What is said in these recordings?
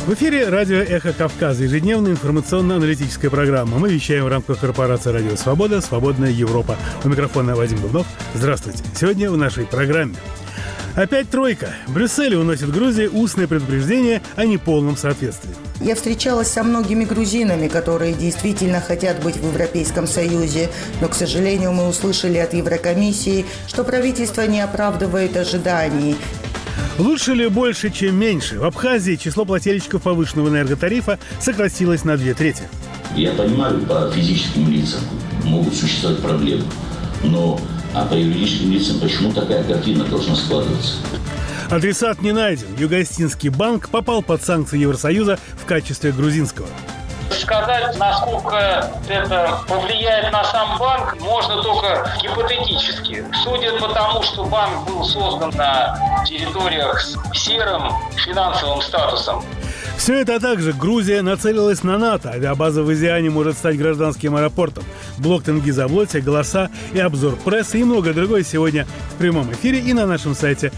В эфире радио «Эхо Кавказа», ежедневная информационно-аналитическая программа. Мы вещаем в рамках корпорации «Радио Свобода», «Свободная Европа». У микрофона Вадим Бубнов. Здравствуйте. Сегодня в нашей программе. Опять тройка. Брюссель уносит Грузии устное предупреждение о неполном соответствии. Я встречалась со многими грузинами, которые действительно хотят быть в Европейском Союзе, но, к сожалению, мы услышали от Еврокомиссии, что правительство не оправдывает ожиданий. Лучше ли больше, чем меньше? В Абхазии число плательщиков повышенного энерготарифа сократилось на 2/3. Я понимаю, по физическим лицам могут существовать проблемы, но по юридическим лицам почему такая картина должна складываться? Адресат не найден. Юго-Остинский банк попал под санкции Евросоюза в качестве грузинского. Сказать, насколько это повлияет на сам банк, можно только гипотетически. Судя по тому, что банк был создан на территориях с серым финансовым статусом. Все это, а также Грузия нацелилась на НАТО. Авиабаза в Изиане может стать гражданским аэропортом. Блок Тенгиза-Облотья, голоса и обзор прессы и многое другое сегодня в прямом эфире и на нашем сайте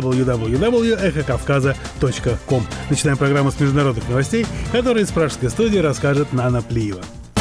www.эхокавказа.ком. Начинаем программу с международных новостей, которые из пражской студии расскажет Нана Плиева.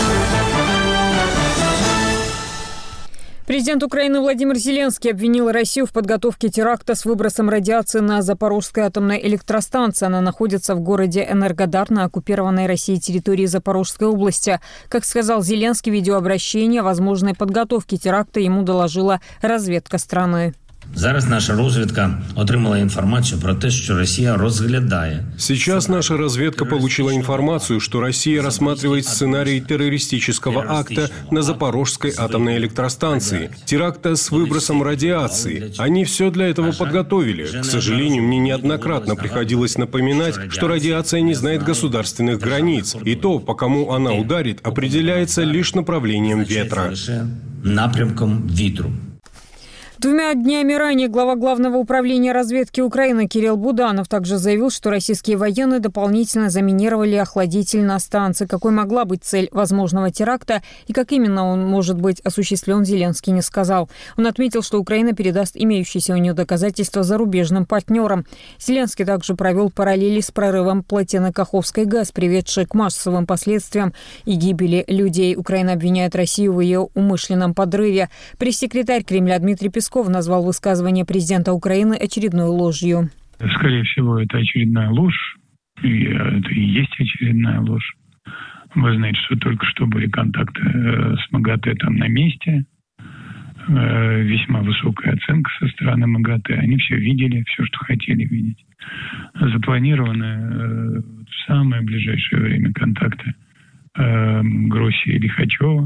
Президент Украины Владимир Зеленский обвинил Россию в подготовке теракта с выбросом радиации на Запорожской атомной электростанции. Она находится в городе Энергодар на оккупированной Россией территории Запорожской области. Как сказал Зеленский, видеообращение о возможной подготовке теракта ему доложила разведка страны. Зараз наша розвідка отримала інформацію про те, що Росія розглядає. Сейчас наша разведка получила информацию, что Россия рассматривает сценарий террористического акта на Запорожской атомной электростанции, теракта с выбросом радиации. Они все для этого подготовили. К сожалению, мне неоднократно приходилось напоминать, что радиация не знает государственных границ, и то, по кому она ударит, определяется лишь направлением ветра. Напрямком вітру. 2 днями ранее глава Главного управления разведки Украины Кирилл Буданов также заявил, что российские военные дополнительно заминировали охладитель на станции. Какой могла быть цель возможного теракта и как именно он может быть осуществлен, Зеленский не сказал. Он отметил, что Украина передаст имеющиеся у нее доказательства зарубежным партнерам. Зеленский также провел параллели с прорывом плотины Каховской ГЭС, приведшей к массовым последствиям и гибели людей. Украина обвиняет Россию в ее умышленном подрыве. Пресс-секретарь Кремля Дмитрий Песков назвал высказывание президента Украины очередной ложью. Скорее всего, это очередная ложь. И это и есть очередная ложь. Вы знаете, что только что были контакты с МАГАТЭ там на месте. Весьма высокая оценка со стороны МАГАТЭ. Они все видели, все, что хотели видеть. Запланированы в самое ближайшее время контакты Гросси и Лихачева.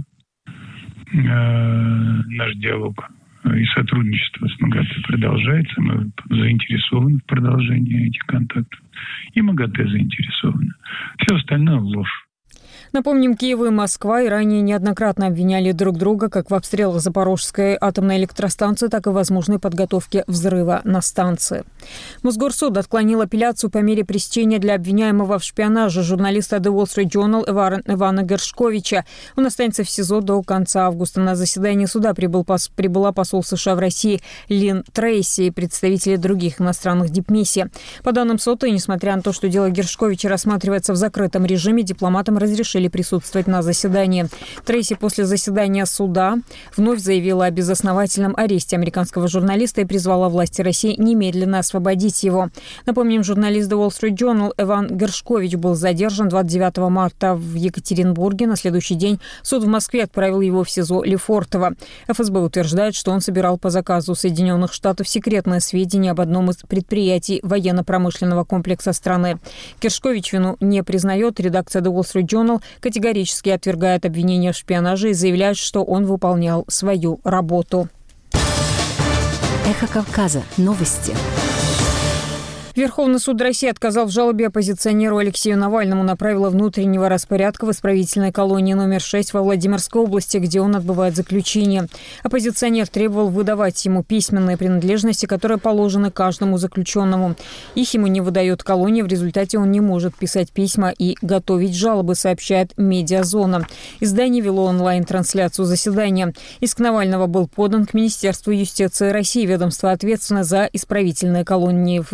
Наш диалог и сотрудничество с МАГАТЭ продолжается. Мы заинтересованы в продолжении этих контактов. И МАГАТЭ заинтересованы. Все остальное ложь. Напомним, Киев и Москва и ранее неоднократно обвиняли друг друга как в обстрелах Запорожской атомной электростанции, так и в возможной подготовке взрыва на станции. Мосгорсуд отклонил апелляцию по мере пресечения для обвиняемого в шпионаже журналиста The Wall Street Journal Ивана Гершковича. Он останется в СИЗО до конца августа. На заседание суда прибыла посол США в России Лин Трейси и представители других иностранных дипмиссий. По данным СОТы, несмотря на то, что дело Гершковича рассматривается в закрытом режиме, дипломатам разрешили присутствовать на заседании. Трейси после заседания суда вновь заявила о безосновательном аресте американского журналиста и призвала власти России немедленно освободить его. Напомним, журналист The Wall Street Journal Иван Гершкович был задержан 29 марта в Екатеринбурге. На следующий день суд в Москве отправил его в СИЗО Лефортово. ФСБ утверждает, что он собирал по заказу Соединенных Штатов секретные сведения об одном из предприятий военно-промышленного комплекса страны. Гершкович вину не признает. Редакция The Wall Street Journal категорически отвергает обвинения в шпионаже и заявляет, что он выполнял свою работу. Эхо Кавказа. Новости. Верховный суд России отказал в жалобе оппозиционеру Алексею Навальному на правила внутреннего распорядка в исправительной колонии номер 6 во Владимирской области, где он отбывает заключение. Оппозиционер требовал выдавать ему письменные принадлежности, которые положены каждому заключенному. Их ему не выдает колония, в результате он не может писать письма и готовить жалобы, сообщает «Медиазона». Издание вело онлайн-трансляцию заседания. Иск Навального был подан к Министерству юстиции России. Ведомство ответственно за исправительные колонии на территории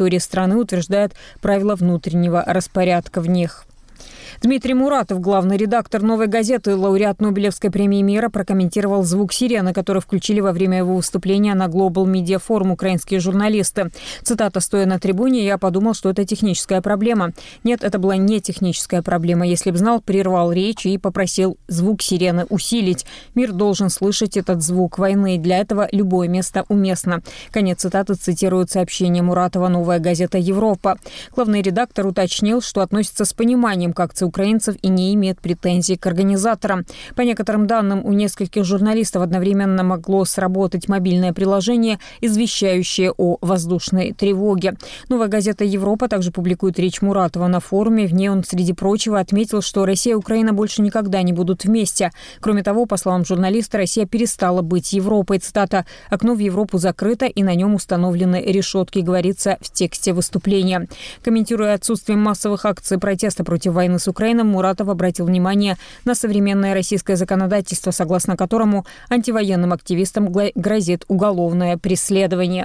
территории страны, утверждает правила внутреннего распорядка в них. Дмитрий Муратов, главный редактор «Новой газеты», лауреат Нобелевской премии мира, прокомментировал звук сирены, который включили во время его выступления на Global Media Forum украинские журналисты. Цитата: «Стоя на трибуне, я подумал, что это техническая проблема. Нет, это была не техническая проблема. Если б знал, прервал речь и попросил звук сирены усилить. Мир должен слышать этот звук войны. Для этого любое место уместно». Конец цитаты цитирует сообщение Муратова «Новая газета Европа». Главный редактор уточнил, что относится с пониманием к акции украинцев и не имеет претензий к организаторам. По некоторым данным, у нескольких журналистов одновременно могло сработать мобильное приложение, извещающее о воздушной тревоге. «Новая газета Европа» также публикует речь Муратова на форуме. В ней он, среди прочего, отметил, что Россия и Украина больше никогда не будут вместе. Кроме того, по словам журналиста, Россия перестала быть Европой. Цитата: «Окно в Европу закрыто, и на нем установлены решетки», говорится в тексте выступления. Комментируя отсутствие массовых акций протеста против войны с Украиной, Муратов обратил внимание на современное российское законодательство, согласно которому антивоенным активистам грозит уголовное преследование.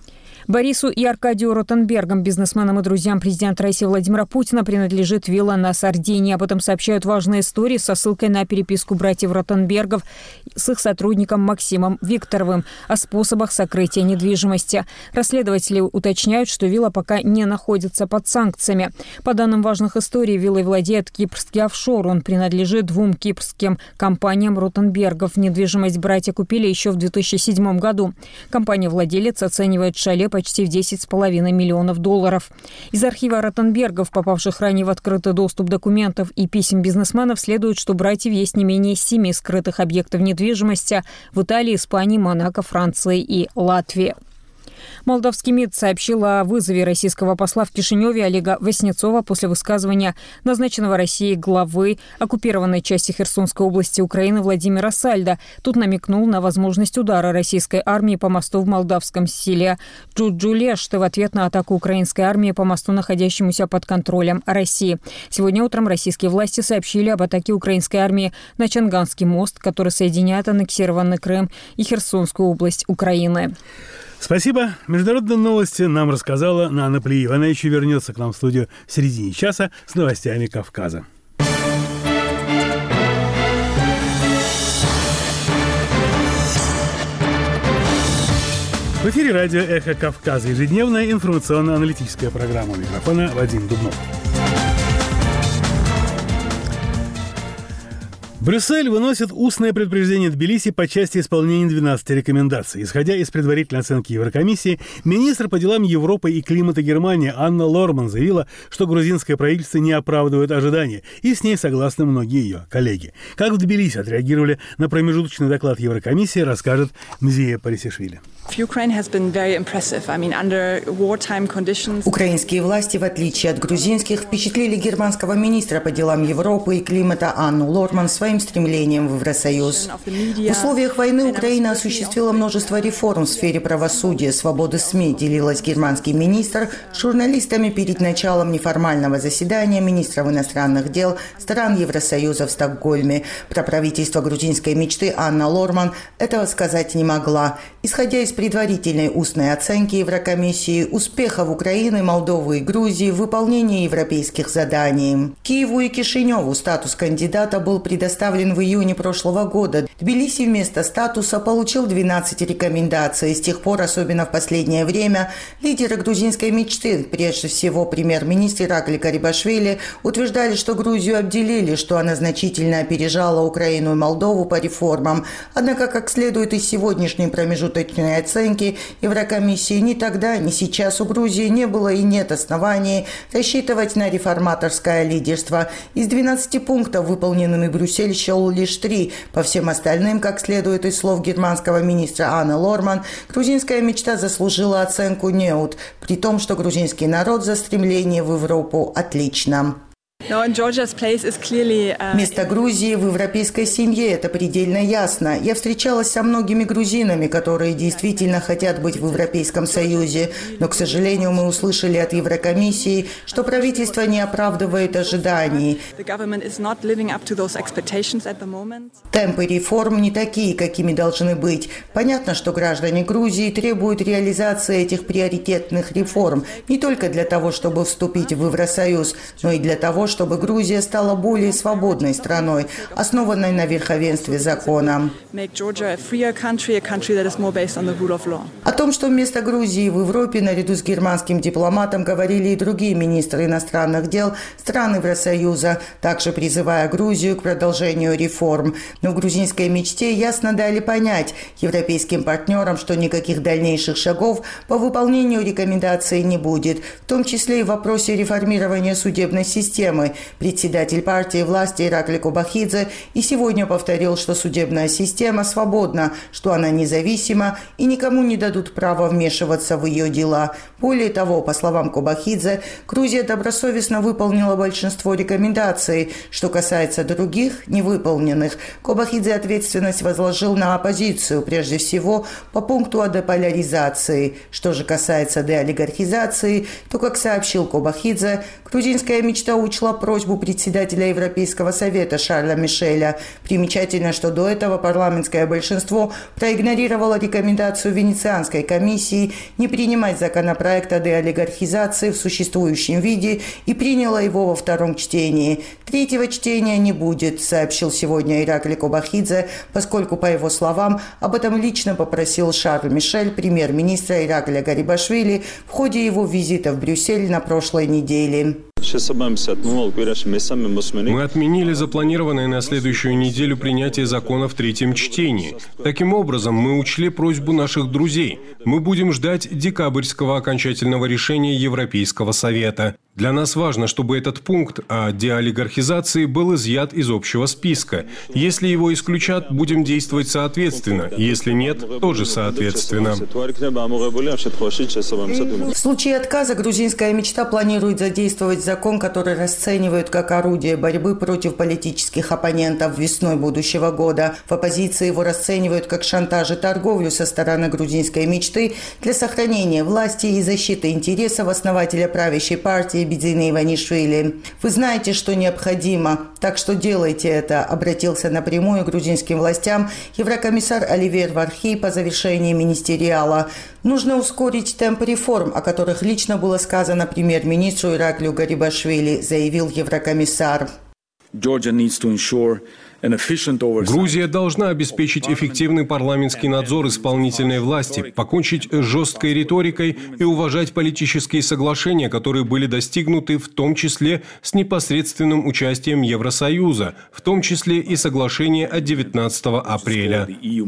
Борису и Аркадию Ротенбергам, бизнесменам и друзьям президента России Владимира Путина, принадлежит вилла на Сардинии. Об этом сообщают важные истории со ссылкой на переписку братьев Ротенбергов с их сотрудником Максимом Викторовым о способах сокрытия недвижимости. Расследователи уточняют, что вилла пока не находится под санкциями. По данным важных историй, виллой владеет кипрский офшор. Он принадлежит двум кипрским компаниям Ротенбергов. Недвижимость братья купили еще в 2007 году. Компания-владелец оценивает шале почти в $10,5 миллионов. Из архива Ротенбергов, попавших ранее в открытый доступ документов и писем бизнесменов, следует, что у братьев есть не менее 7 скрытых объектов недвижимости в Италии, Испании, Монако, Франции и Латвии. Молдавский МИД сообщил о вызове российского посла в Кишиневе Олега Васнецова после высказывания назначенного Россией главы оккупированной части Херсонской области Украины Владимира Сальда. Тут намекнул на возможность удара российской армии по мосту в молдавском селе Джуджулеште в ответ на атаку украинской армии по мосту, находящемуся под контролем России. Сегодня утром российские власти сообщили об атаке украинской армии на Чанганский мост, который соединяет аннексированный Крым и Херсонскую область Украины. Спасибо. Международные новости нам рассказала Нана Плиева. Она еще вернется к нам в студию в середине часа с новостями Кавказа. В эфире радио «Эхо Кавказа». Ежедневная информационно-аналитическая программа. У микрофона Вадим Дубнов. Брюссель выносит устное предупреждение Тбилиси по части исполнения 12 рекомендаций. Исходя из предварительной оценки Еврокомиссии, министр по делам Европы и климата Германии Анна Лорман заявила, что грузинское правительство не оправдывает ожидания, и с ней согласны многие ее коллеги. Как в Тбилиси отреагировали на промежуточный доклад Еврокомиссии, расскажет Мзия Парисишвили. Украинские власти, в отличие от грузинских, впечатлили германского министра по делам Европы и климата Анну Лорман своим стремлением в Евросоюз. В условиях войны Украина осуществила множество реформ в сфере правосудия, свободы СМИ, делилась германский министр с журналистами перед началом неформального заседания министров иностранных дел стран Евросоюза в Стокгольме. Про правительство грузинской мечты Анна Лорман этого сказать не могла. Исходя из предварительной устной оценки Еврокомиссии успехов Украины, Молдовы и Грузии в выполнении европейских заданий. Киеву и Кишиневу статус кандидата был предоставлен в июне прошлого года. Тбилиси вместо статуса получил 12 рекомендаций. С тех пор, особенно в последнее время, лидеры грузинской мечты, прежде всего премьер-министр Иракли Карибашвили, утверждали, что Грузию обделили, что она значительно опережала Украину и Молдову по реформам. Однако, как следует из сегодняшней промежуточной оценки Еврокомиссии, ни тогда, ни сейчас у Грузии не было и нет оснований рассчитывать на реформаторское лидерство. Из 12 пунктов, выполненными Брюссель счел лишь 3. По всем остальным, как следует из слов германского министра Анны Лорман, грузинская мечта заслужила оценку «неут», при том, что грузинский народ за стремление в Европу отлично. Место Грузии в европейской семье – это предельно ясно. Я встречалась со многими грузинами, которые действительно хотят быть в Европейском Союзе, но, к сожалению, мы услышали от Еврокомиссии, что правительство не оправдывает ожиданий. Темпы реформ не такие, какими должны быть. Понятно, что граждане Грузии требуют реализации этих приоритетных реформ не только для того, чтобы вступить в Евросоюз, но и для того, чтобы Грузия стала более свободной страной, основанной на верховенстве закона. О том, что вместо Грузии в Европе наряду с германским дипломатом говорили и другие министры иностранных дел стран Евросоюза, также призывая Грузию к продолжению реформ. Но в грузинской мечте ясно дали понять европейским партнерам, что никаких дальнейших шагов по выполнению рекомендаций не будет, в том числе и в вопросе реформирования судебной системы. Председатель партии власти Иракли Кобахидзе и сегодня повторил, что судебная система свободна, что она независима и никому не дадут права вмешиваться в ее дела. Более того, по словам Кобахидзе, Грузия добросовестно выполнила большинство рекомендаций. Что касается других, невыполненных, Кобахидзе ответственность возложил на оппозицию, прежде всего по пункту о деполяризации. Что же касается деолигархизации, то, как сообщил Кобахидзе, грузинская мечта учла просьбу председателя Европейского совета Шарля Мишеля. Примечательно, что до этого парламентское большинство проигнорировало рекомендацию Венецианской комиссии не принимать законопроект о деолигархизации в существующем виде и приняло его во втором чтении. Третьего чтения не будет, сообщил сегодня Иракли Кобахидзе, поскольку, по его словам, об этом лично попросил Шарль Мишель, премьер-министра Иракля Гарибашвили, в ходе его визита в Брюссель на прошлой неделе. Мы отменили запланированное на следующую неделю принятие закона в третьем чтении. Таким образом, мы учли просьбу наших друзей. Мы будем ждать декабрьского окончательного решения Европейского совета. Для нас важно, чтобы этот пункт о деолигархизации был изъят из общего списка. Если его исключат, будем действовать соответственно. Если нет, тоже соответственно. В случае отказа грузинская мечта планирует задействовать закон, который расценивают как орудие борьбы против политических оппонентов весной будущего года. В оппозиции его расценивают как шантаж и торговлю со стороны грузинской мечты для сохранения власти и защиты интересов основателя правящей партии Бедзина Иванишвили. Вы знаете, что необходимо, так что делайте это, обратился напрямую к грузинским властям еврокомиссар Оливьер Вархей по завершении министериала. Нужно ускорить темп реформ, о которых лично было сказано премьер-министру Ираклию Гарибашвили, заявил еврокомиссар. Грузия должна обеспечить эффективный парламентский надзор исполнительной власти, покончить с жесткой риторикой и уважать политические соглашения, которые были достигнуты в том числе с непосредственным участием Евросоюза, в том числе и соглашение от 19 апреля.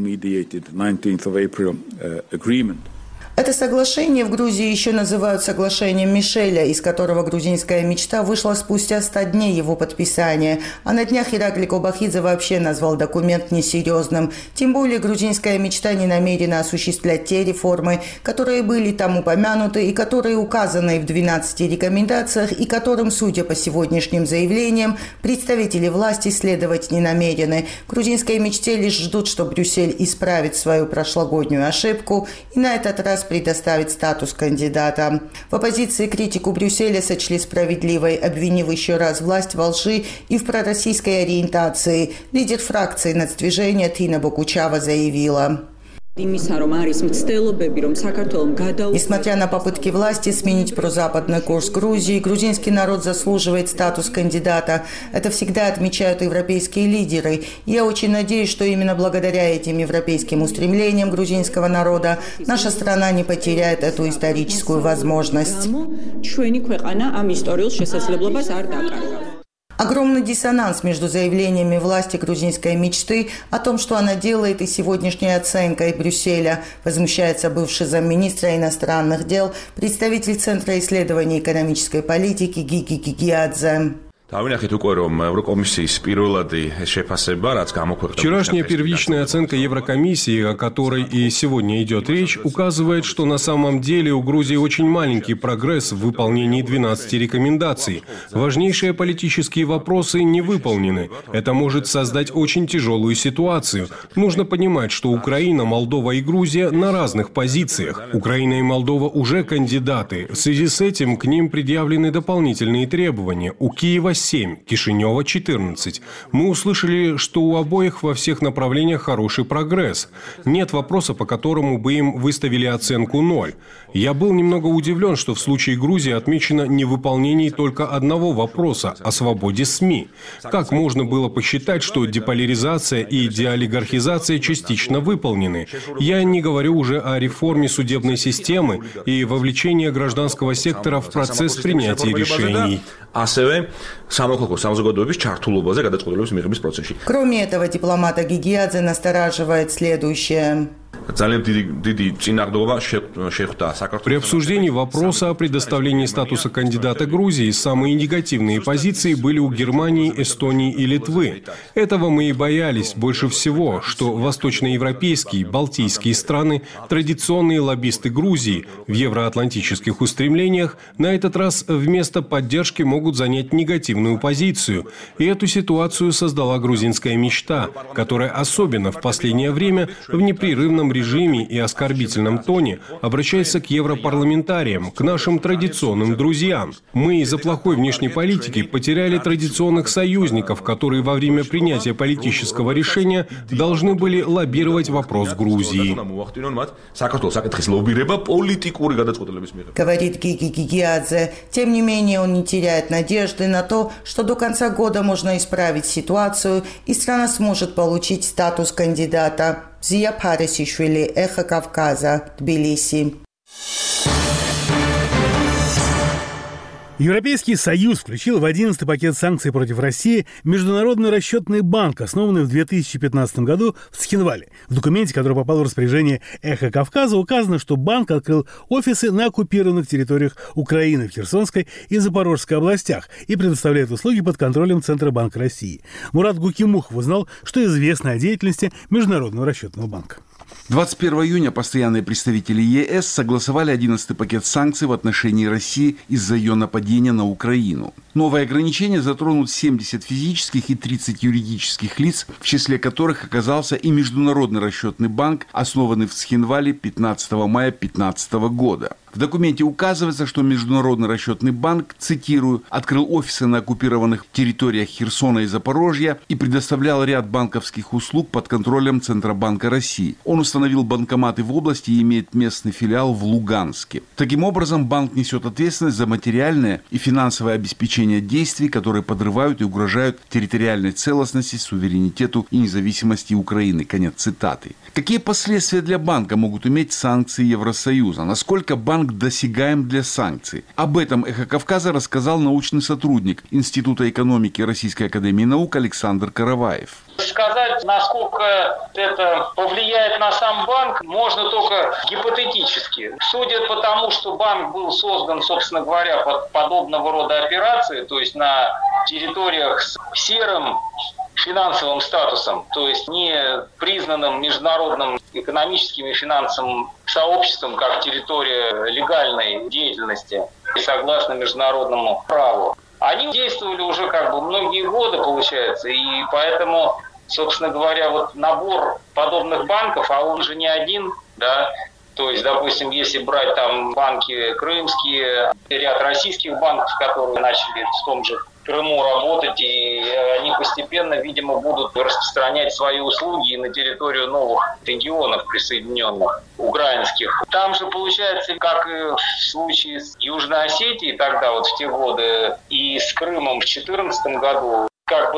Это соглашение в Грузии еще называют соглашением Мишеля, из которого грузинская мечта вышла спустя 100 дней его подписания. А на днях Иракли Кобахидзе вообще назвал документ несерьезным. Тем более грузинская мечта не намерена осуществлять те реформы, которые были там упомянуты и которые указаны в 12 рекомендациях и которым, судя по сегодняшним заявлениям, представители власти следовать не намерены. Грузинской мечте лишь ждут, что Брюссель исправит свою прошлогоднюю ошибку и на этот раз предоставить статус кандидата. В оппозиции критику Брюсселя сочли справедливой, обвинив еще раз власть во лжи и в пророссийской ориентации. Лидер фракции нацдвижения Тина Бокучава заявила: несмотря на попытки власти сменить прозападный курс Грузии, грузинский народ заслуживает статус кандидата. Это всегда отмечают европейские лидеры. Я очень надеюсь, что именно благодаря этим европейским устремлениям грузинского народа наша страна не потеряет эту историческую возможность. Огромный диссонанс между заявлениями власти грузинской мечты о том, что она делает, и сегодняшней оценкой Брюсселя, возмущается бывший замминистра иностранных дел, представитель Центра исследований экономической политики Гиги Гигиадзе. Вчерашняя первичная оценка Еврокомиссии, о которой и сегодня идет речь, указывает, что на самом деле у Грузии очень маленький прогресс в выполнении 12 рекомендаций. Важнейшие политические вопросы не выполнены. Это может создать очень тяжелую ситуацию. Нужно понимать, что Украина, Молдова и Грузия на разных позициях. Украина и Молдова уже кандидаты. В связи с этим к ним предъявлены дополнительные требования. У Киева 7, Кишинева 14. Мы услышали, что у обоих во всех направлениях хороший прогресс. Нет вопроса, по которому бы им выставили оценку 0. Я был немного удивлен, что в случае Грузии отмечено невыполнение только одного вопроса – о свободе СМИ. Как можно было посчитать, что деполяризация и деолигархизация частично выполнены? Я не говорю уже о реформе судебной системы и вовлечении гражданского сектора в процесс принятия решений. Кроме этого, дипломата Гигиадзе настораживает следующее. При обсуждении вопроса о предоставлении статуса кандидата Грузии самые негативные позиции были у Германии, Эстонии и Литвы. Этого мы и боялись больше всего, что восточноевропейские, балтийские страны, традиционные лоббисты Грузии в евроатлантических устремлениях на этот раз вместо поддержки могут занять негативную позицию. И эту ситуацию создала грузинская мечта, которая особенно в последнее время в непрерывном режиме и оскорбительном тоне обращается к европарламентариям, к нашим традиционным друзьям. Мы из-за плохой внешней политики потеряли традиционных союзников, которые во время принятия политического решения должны были лоббировать вопрос Грузии. Говорит Гиги Гигиадзе. Тем не менее, он не теряет надежды на то, что до конца года можно исправить ситуацию и страна сможет получить статус кандидата. Зия Парисишвили, Эхо Кавказа, Тбилиси. Европейский Союз включил в 11-й пакет санкций против России Международный расчетный банк, основанный в 2015 году в Цхинвале. В документе, который попал в распоряжение «Эхо Кавказа», указано, что банк открыл офисы на оккупированных территориях Украины в Херсонской и Запорожской областях и предоставляет услуги под контролем Центробанка России. Мурат Гукимухов узнал, что известно о деятельности Международного расчетного банка. 21 июня постоянные представители ЕС согласовали 11-й пакет санкций в отношении России из-за ее нападения на Украину. Новые ограничения затронут 70 физических и 30 юридических лиц, в числе которых оказался и Международный расчетный банк, основанный в Цхинвале 15 мая 2015 года. В документе указывается, что Международный расчетный банк, цитирую, открыл офисы на оккупированных территориях Херсона и Запорожья и предоставлял ряд банковских услуг под контролем Центробанка России. Он установил банкоматы в области и имеет местный филиал в Луганске. Таким образом, банк несет ответственность за материальное и финансовое обеспечение действий, которые подрывают и угрожают территориальной целостности, суверенитету и независимости Украины. Конец цитаты. Какие последствия для банка могут иметь санкции Евросоюза? Насколько банк досягаем для санкций? Об этом «Эхо Кавказа» рассказал научный сотрудник Института экономики Российской академии наук Александр Караваев. Сказать, насколько это повлияет на сам банк, можно только гипотетически. Судя по тому, что банк был создан, собственно говоря, под подобного рода операции, то есть на территориях с серым финансовым статусом, то есть не признанным международным экономическим и финансовым сообществом как территория легальной деятельности согласно международному праву. Они действовали уже многие годы, получается, и поэтому, собственно говоря, вот набор подобных банков, а он же не один, да, то есть, допустим, если брать там банки крымские, ряд российских банков, которые начали в том же Крыму работать, и они постепенно, видимо, будут распространять свои услуги и на территорию новых регионов присоединенных, украинских. Там же получается, как и в случае с Южной Осетией тогда, вот в те годы, и с Крымом в 2014 году,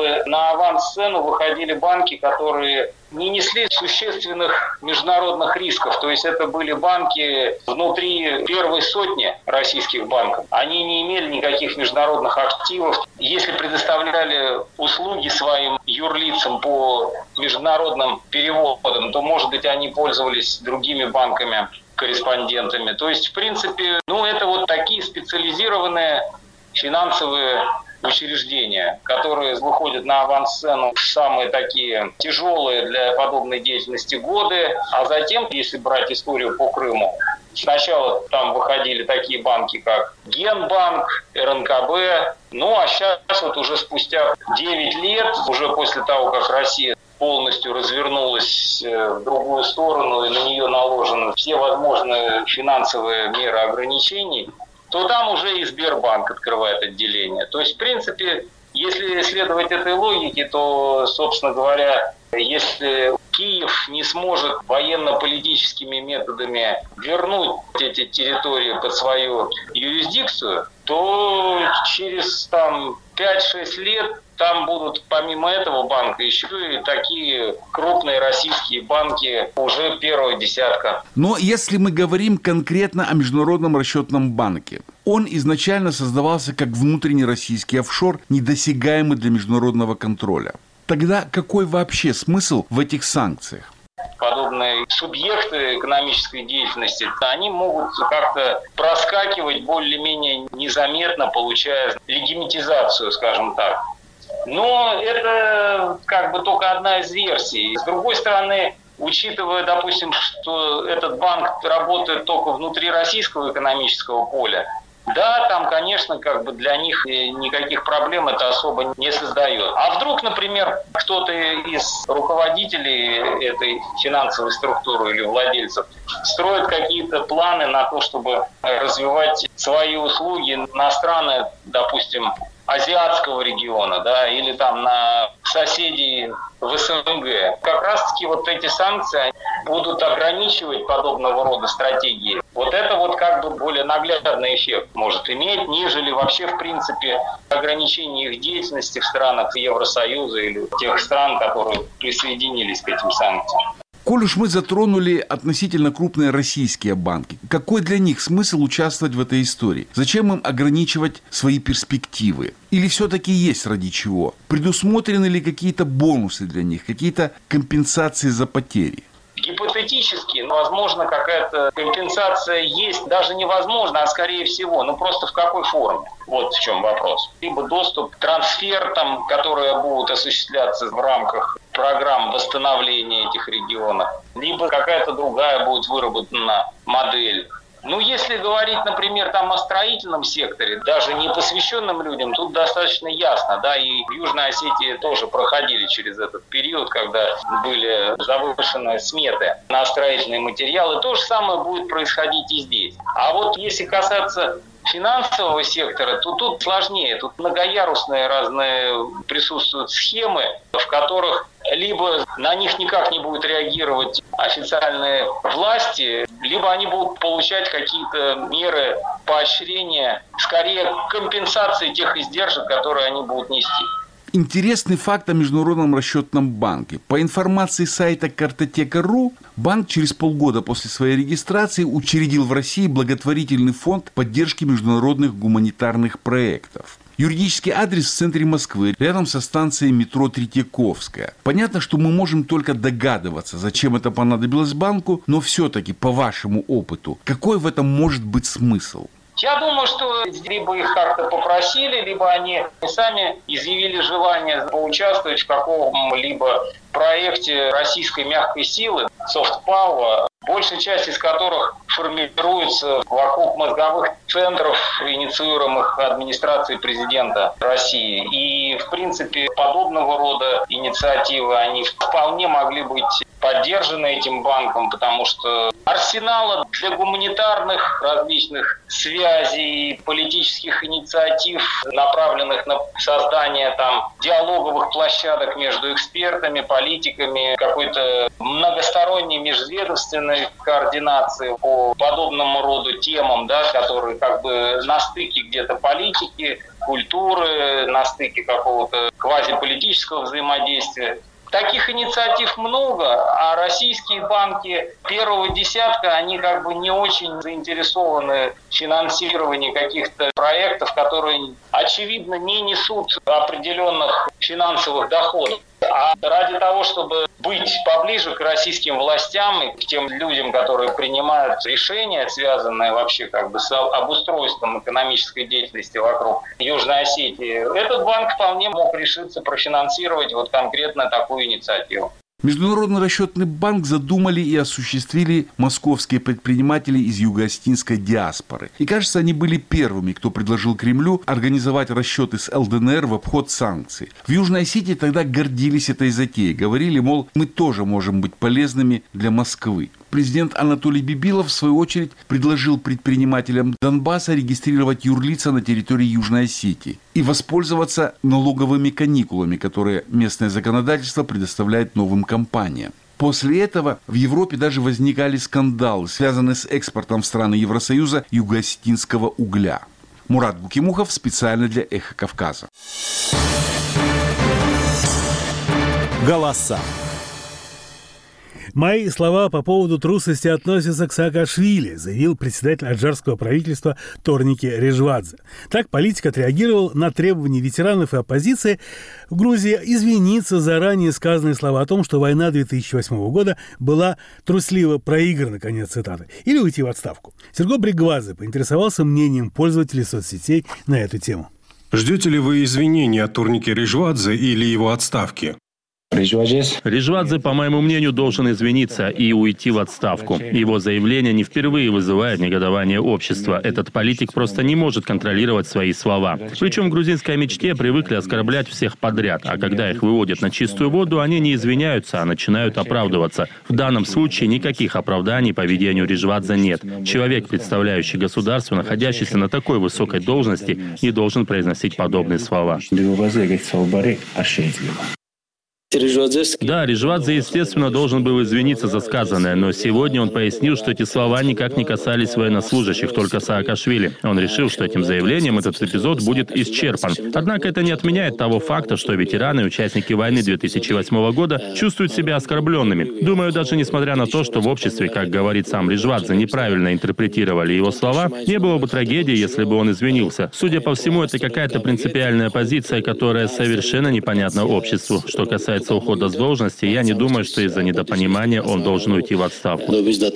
на авансцену выходили банки, которые не несли существенных международных рисков. То есть это были банки внутри первой сотни российских банков. Они не имели никаких международных активов. Если предоставляли услуги своим юрлицам по международным переводам, то, может быть, они пользовались другими банками-корреспондентами. То есть, в принципе, это вот такие специализированные финансовые учреждения, которые выходят на авансцену в самые такие тяжелые для подобной деятельности годы, а затем, если брать историю по Крыму, сначала там выходили такие банки, как Генбанк, РНКБ, ну а сейчас вот уже спустя 9 лет, уже после того, как Россия полностью развернулась в другую сторону и на нее наложены все возможные финансовые меры ограничений, то там уже и Сбербанк открывает отделение. То есть, в принципе, если следовать этой логике, то, собственно говоря, если Киев не сможет военно-политическими методами вернуть эти территории под свою юрисдикцию, то через 5-6 лет там будут помимо этого банка еще и такие крупные российские банки уже первого десятка. Но если мы говорим конкретно о Международном расчетном банке, он изначально создавался как внутренний российский офшор, недосягаемый для международного контроля. Тогда какой вообще смысл в этих санкциях? Подобные субъекты экономической деятельности, они могут как-то проскакивать более-менее незаметно, получая легитимизацию, скажем так. Но это только одна из версий. С другой стороны, учитывая, допустим, что этот банк работает только внутри российского экономического поля, да, там, конечно, для них никаких проблем это особо не создает. А вдруг, например, кто-то из руководителей этой финансовой структуры или владельцев строит какие-то планы на то, чтобы развивать свои услуги на страны, допустим, азиатского региона, да, или там на соседей в СНГ. Как раз-таки вот эти санкции будут ограничивать подобного рода стратегии. Вот это более наглядный эффект может иметь, нежели вообще, в принципе, ограничение их деятельности в странах Евросоюза или тех стран, которые присоединились к этим санкциям. Коль уж мы затронули относительно крупные российские банки, какой для них смысл участвовать в этой истории? Зачем им ограничивать свои перспективы? Или все-таки есть ради чего? Предусмотрены ли какие-то бонусы для них, какие-то компенсации за потери? Гипотетически, возможно, какая-то компенсация есть, даже невозможно, а скорее всего, просто в какой форме? Вот в чем вопрос. Либо доступ к трансфертам, которые будут осуществляться в рамках программ восстановления этих регионов, либо какая-то другая будет выработана модель. Если говорить, например, о строительном секторе, даже не посвященным людям, тут достаточно ясно, да, и в Южной Осетии тоже проходили через этот период, когда были завышенные сметы на строительные материалы. То же самое будет происходить и здесь. А вот если касаться финансового сектора, то тут сложнее. Тут многоярусные разные присутствуют схемы, в которых либо на них никак не будут реагировать официальные власти, либо они будут получать какие-то меры поощрения, скорее компенсации тех издержек, которые они будут нести. Интересный факт о Международном расчетном банке. По информации сайта Картотека.ру, банк через полгода после своей регистрации учредил в России благотворительный фонд поддержки международных гуманитарных проектов. Юридический адрес в центре Москвы, рядом со станцией метро Третьяковская. Понятно, что мы можем только догадываться, зачем это понадобилось банку, но все-таки, по вашему опыту, какой в этом может быть смысл? Я думаю, что либо их как-то попросили, либо они сами изъявили желание поучаствовать в каком-либо проекте российской мягкой силы, soft power, большая часть из которых формируется вокруг мозговых центров, инициируемых администрацией президента России. И, в принципе, подобного рода инициативы, они вполне могли быть поддержаны этим банком, потому что арсенала для гуманитарных различных связей, политических инициатив, направленных на создание диалоговых площадок между экспертами, политиками, какой-то многосторонней межведомственной координации по подобному роду темам, да, которые на стыке где-то политики, культуры, на стыке какого-то квазиполитического взаимодействия. Таких инициатив много, а российские банки первого десятка, они не очень заинтересованы в финансировании каких-то проектов, которые, очевидно, не несут определенных финансовых доходов. А ради того, чтобы быть поближе к российским властям и к тем людям, которые принимают решения, связанные вообще с обустройством экономической деятельности вокруг Южной Осетии, этот банк вполне мог решиться профинансировать вот конкретно такую инициативу. Международный расчетный банк задумали и осуществили московские предприниматели из юго-осетинской диаспоры. И, кажется, они были первыми, кто предложил Кремлю организовать расчеты с ЛДНР в обход санкций. В Южной Осетии тогда гордились этой затеей. Говорили, мол, мы тоже можем быть полезными для Москвы. Президент Анатолий Бибилов, в свою очередь, предложил предпринимателям Донбасса регистрировать юрлица на территории Южной Осетии и воспользоваться налоговыми каникулами, которые местное законодательство предоставляет новым компаниям. После этого в Европе даже возникали скандалы, связанные с экспортом в страны Евросоюза юго-осетинского угля. Мурат Гукимухов специально для «Эхо Кавказа». Голоса. Мои слова по поводу трусости относятся к Саакашвили, заявил председатель аджарского правительства Торники Режвадзе. Так политик отреагировал на требования ветеранов и оппозиции в Грузии извиниться за ранее сказанные слова о том, что война 2008 года была трусливо проиграна, конец цитаты, или уйти в отставку. Серго Бригвадзе поинтересовался мнением пользователей соцсетей на эту тему. Ждете ли вы извинения от Торники Режвадзе или его отставки? Режвадзе, по моему мнению, должен извиниться и уйти в отставку. Его заявление не впервые вызывает негодование общества. Этот политик просто не может контролировать свои слова. Причем в грузинской мечте привыкли оскорблять всех подряд, а когда их выводят на чистую воду, они не извиняются, а начинают оправдываться. В данном случае никаких оправданий поведению Режвадзе нет. Человек, представляющий государство, находящийся на такой высокой должности, не должен произносить подобные слова. Да, Режвадзе, естественно, должен был извиниться за сказанное, но сегодня он пояснил, что эти слова никак не касались военнослужащих, только Саакашвили. Он решил, что этим заявлением этот эпизод будет исчерпан. Однако это не отменяет того факта, что ветераны и участники войны 2008 года чувствуют себя оскорбленными. Думаю, даже несмотря на то, что в обществе, как говорит сам Режвадзе, неправильно интерпретировали его слова, не было бы трагедии, если бы он извинился. Судя по всему, это какая-то принципиальная позиция, которая совершенно непонятна обществу. Что касается ухода с должности, я не думаю, что из-за недопонимания он должен уйти в отставку.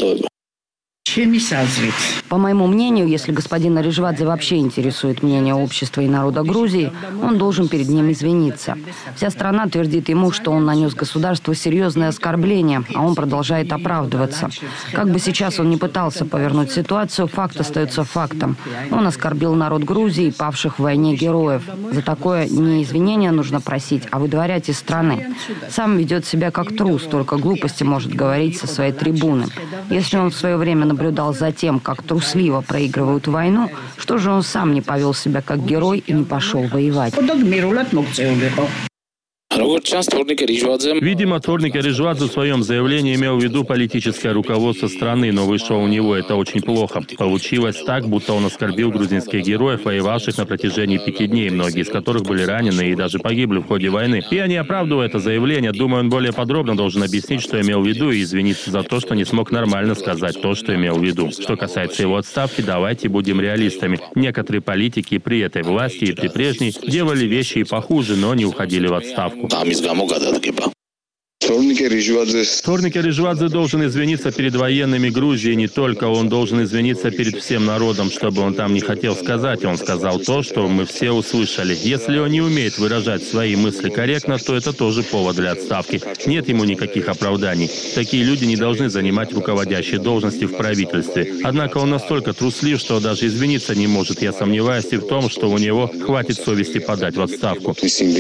По моему мнению, если господина Режвадзе вообще интересует мнение общества и народа Грузии, он должен перед ним извиниться. Вся страна твердит ему, что он нанес государству серьезное оскорбление, а он продолжает оправдываться. Как бы сейчас он ни пытался повернуть ситуацию, факт остается фактом. Он оскорбил народ Грузии и павших в войне героев. За такое не извинения нужно просить, а выдворять из страны. Сам ведет себя как трус, только глупости может говорить со своей трибуны. Если он в свое время наблюдал за тем, как трусливо проигрывают войну, что же он сам не повел себя как герой и не пошел воевать? Видимо, Торники Режвадзе в своем заявлении имел в виду политическое руководство страны, но вышло у него это очень плохо. Получилось так, будто он оскорбил грузинских героев, воевавших на протяжении 5 дней, многие из которых были ранены и даже погибли в ходе войны. Я не оправдываю это заявление, думаю, он более подробно должен объяснить, что имел в виду, и извиниться за то, что не смог нормально сказать то, что имел в виду. Что касается его отставки, давайте будем реалистами. Некоторые политики при этой власти и при прежней делали вещи и похуже, но не уходили в отставку. Торники Режвадзе должен извиниться перед военными Грузии не только, он должен извиниться перед всем народом, что бы он там не хотел сказать. Он сказал то, что мы все услышали. Если он не умеет выражать свои мысли корректно, то это тоже повод для отставки. Нет ему никаких оправданий. Такие люди не должны занимать руководящие должности в правительстве. Однако он настолько труслив, что даже извиниться не может. Я сомневаюсь и в том, что у него хватит совести подать в отставку.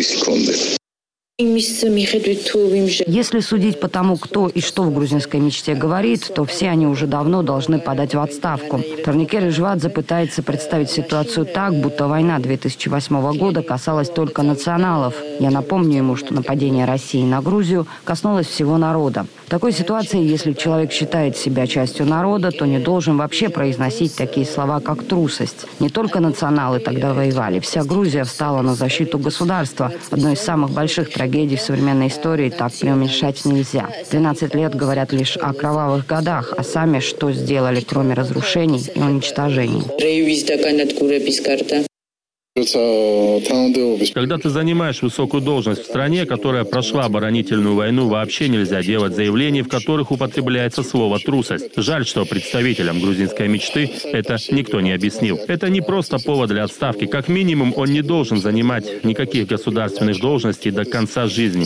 Если судить по тому, кто и что в грузинской мечте говорит, то все они уже давно должны подать в отставку. Торники Режвадзе пытается представить ситуацию так, будто война 2008 года касалась только националов. Я напомню ему, что нападение России на Грузию коснулось всего народа. В такой ситуации, если человек считает себя частью народа, то не должен вообще произносить такие слова, как трусость. Не только националы тогда воевали. Вся Грузия встала на защиту государства. Одной из самых больших трагедий в современной истории так преуменьшать нельзя. 12 лет говорят лишь о кровавых годах, а сами что сделали, кроме разрушений и уничтожений? Когда ты занимаешь высокую должность в стране, которая прошла оборонительную войну, вообще нельзя делать заявлений, в которых употребляется слово «трусость». Жаль, что представителям грузинской мечты это никто не объяснил. Это не просто повод для отставки. Как минимум, он не должен занимать никаких государственных должностей до конца жизни.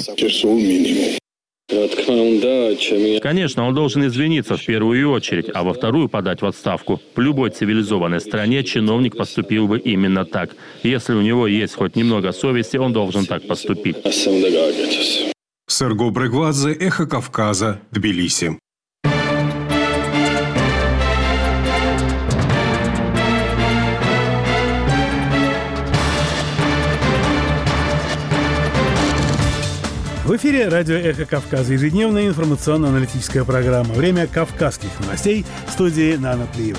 Конечно, он должен извиниться в первую очередь, а во вторую подать в отставку. В любой цивилизованной стране чиновник поступил бы именно так. Если у него есть хоть немного совести, он должен так поступить. Серго Брегвадзе, Эхо Кавказа, Тбилиси. В эфире радио «Эхо Кавказа», ежедневная информационно-аналитическая программа. Время кавказских новостей в студии Нана Плиева.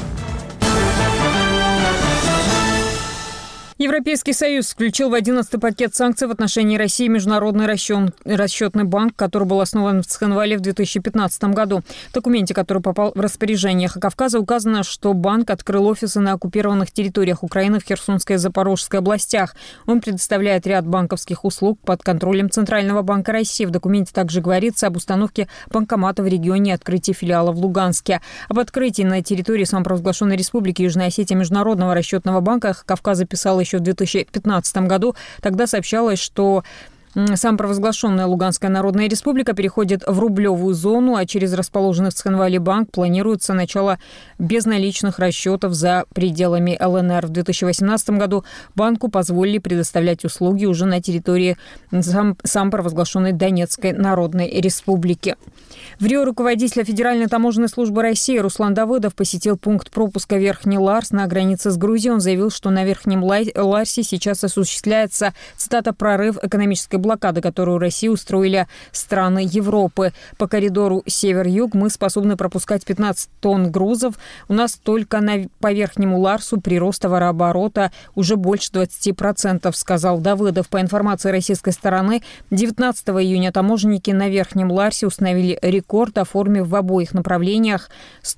Европейский Союз включил в 11-й пакет санкций в отношении России Международный расчетный банк, который был основан в Цхинвале в 2015 году. В документе, который попал в распоряжение Кавказа, указано, что банк открыл офисы на оккупированных территориях Украины в Херсонской и Запорожской областях. Он предоставляет ряд банковских услуг под контролем Центрального банка России. В документе также говорится об установке банкомата в регионе и открытии филиала в Луганске. Об открытии на территории самопровозглашенной республики Южная Осетия Международного расчетного банка Кавказ записал еще в 2015 году. Тогда сообщалось, что самопровозглашенная Луганская Народная Республика переходит в рублевую зону, а через расположенный в Цхинвале банк планируется начало безналичных расчетов за пределами ЛНР. В 2018 году банку позволили предоставлять услуги уже на территории самопровозглашенной Донецкой Народной Республики. В Рио руководитель Федеральной таможенной службы России Руслан Давыдов посетил пункт пропуска Верхний Ларс на границе с Грузией. Он заявил, что на Верхнем Ларсе сейчас осуществляется, цитата, «прорыв экономической блокады, которую России устроили страны Европы. По коридору север-юг мы способны пропускать 15 тонн грузов. У нас только по Верхнему Ларсу прирост товарооборота уже больше 20%, сказал Давыдов. По информации российской стороны, 19 июня таможенники на Верхнем Ларсе установили рекорд, оформив в обоих направлениях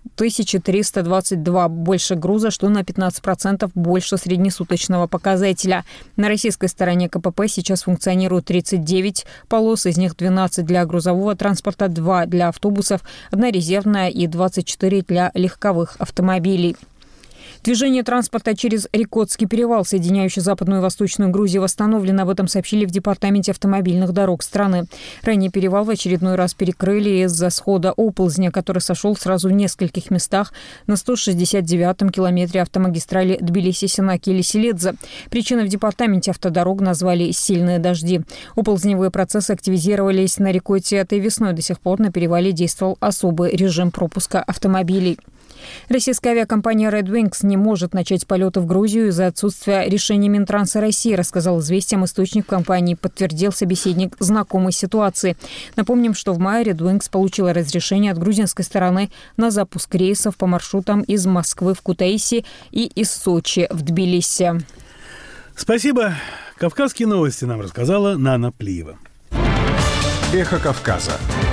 1322 больше груза, что на 15% больше среднесуточного показателя. На российской стороне КПП сейчас функционирует 39 полос, из них 12 для грузового транспорта, 2 для автобусов, 1 резервная и 24 для легковых автомобилей. Движение транспорта через Рикотский перевал, соединяющий Западную и Восточную Грузию, восстановлено. Об этом сообщили в Департаменте автомобильных дорог страны. Ранее перевал в очередной раз перекрыли из-за схода оползня, который сошел сразу в нескольких местах на 169-м километре автомагистрали Тбилиси-Сенаки-Лиселедзе. Причиной в Департаменте автодорог назвали сильные дожди. Оползневые процессы активизировались на Рикоте этой весной. До сих пор на перевале действовал особый режим пропуска автомобилей. Российская авиакомпания Red Wings не может начать полеты в Грузию из-за отсутствия решения Минтранса России, рассказал «Известиям» источник компании, подтвердил собеседник знакомой ситуации. Напомним, что в мае Red Wings получила разрешение от грузинской стороны на запуск рейсов по маршрутам из Москвы в Кутаиси и из Сочи в Тбилиси. Спасибо. Кавказские новости нам рассказала Нана Плиева. Эхо Кавказа.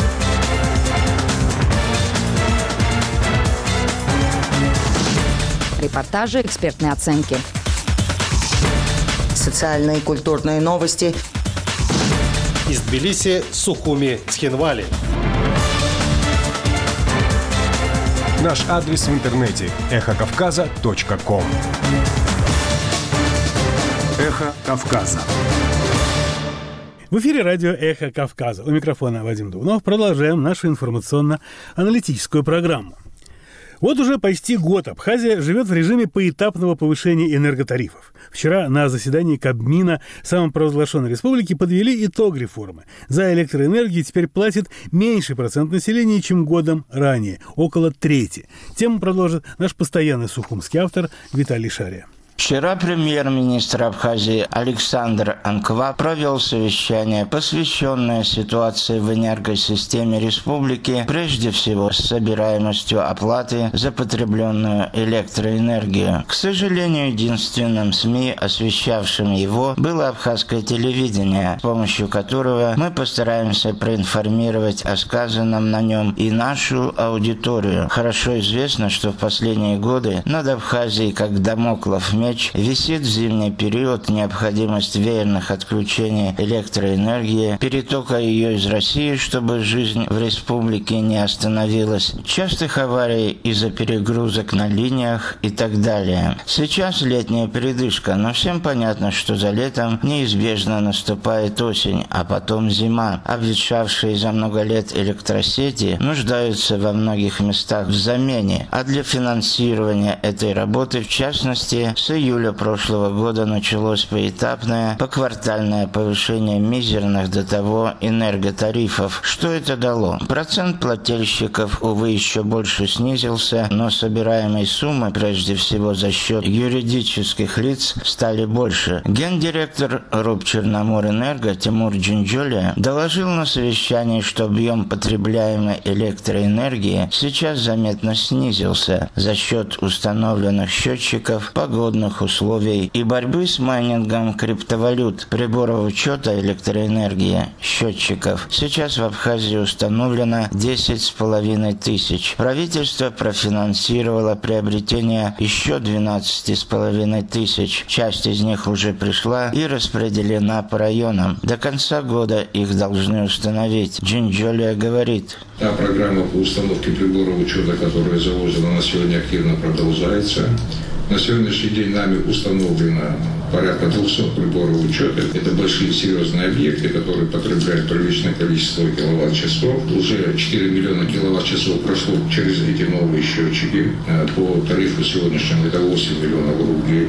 Репортажи, экспертные оценки. Социальные и культурные новости. Из Тбилиси, Сухуми, Цхинвали. Наш адрес в интернете – эхокавказа.ком. Эхо Кавказа. В эфире радио «Эхо Кавказа». У микрофона Вадим Дубнов. Продолжаем нашу информационно-аналитическую программу. Вот уже почти год Абхазия живет в режиме поэтапного повышения энерготарифов. Вчера на заседании Кабмина самопровозглашенной республики подвели итог реформы. За электроэнергию теперь платит меньший процент населения, чем годом ранее, около трети. Тему продолжит наш постоянный сухумский автор Виталий Шария. Вчера премьер-министр Абхазии Александр Анква провел совещание, посвященное ситуации в энергосистеме республики, прежде всего с собираемостью оплаты за потребленную электроэнергию. К сожалению, единственным СМИ, освещавшим его, было абхазское телевидение, с помощью которого мы постараемся проинформировать о сказанном на нем и нашу аудиторию. Хорошо известно, что в последние годы над Абхазией, как дамоклов меч, меч, висит в зимний период необходимость веерных отключений электроэнергии, перетока ее из России, чтобы жизнь в республике не остановилась, частых аварий из-за перегрузок на линиях и так далее. Сейчас летняя передышка, но всем понятно, что за летом неизбежно наступает осень, а потом зима. Обветшавшие за много лет электросети нуждаются во многих местах в замене, а для финансирования этой работы, в частности, с июля прошлого года началось поэтапное, поквартальное повышение мизерных до того энерготарифов. Что это дало? Процент плательщиков, увы, еще больше снизился, но собираемые суммы, прежде всего за счет юридических лиц, стали больше. Гендиректор РУП «Черноморэнерго» Тимур Джинджолия доложил на совещании, что объем потребляемой электроэнергии сейчас заметно снизился за счет установленных счетчиков, погодных условий и борьбы с майнингом криптовалют, приборов учета электроэнергии, счетчиков. Сейчас в Абхазии установлено 10,5 тысяч. Правительство профинансировало приобретение еще 12,5 тысяч. Часть из них уже пришла и распределена по районам. До конца года их должны установить. Джинджолия говорит. Та программа по установке приборов учета, которая заложена на сегодня, активно продолжается. На сегодняшний день нами установлено порядка 200 приборов учета. Это большие серьезные объекты, которые потребляют приличное количество киловатт-часов. Уже 4 миллиона киловатт-часов прошло через эти новые счетчики. По тарифу сегодняшнему это 8 миллионов рублей.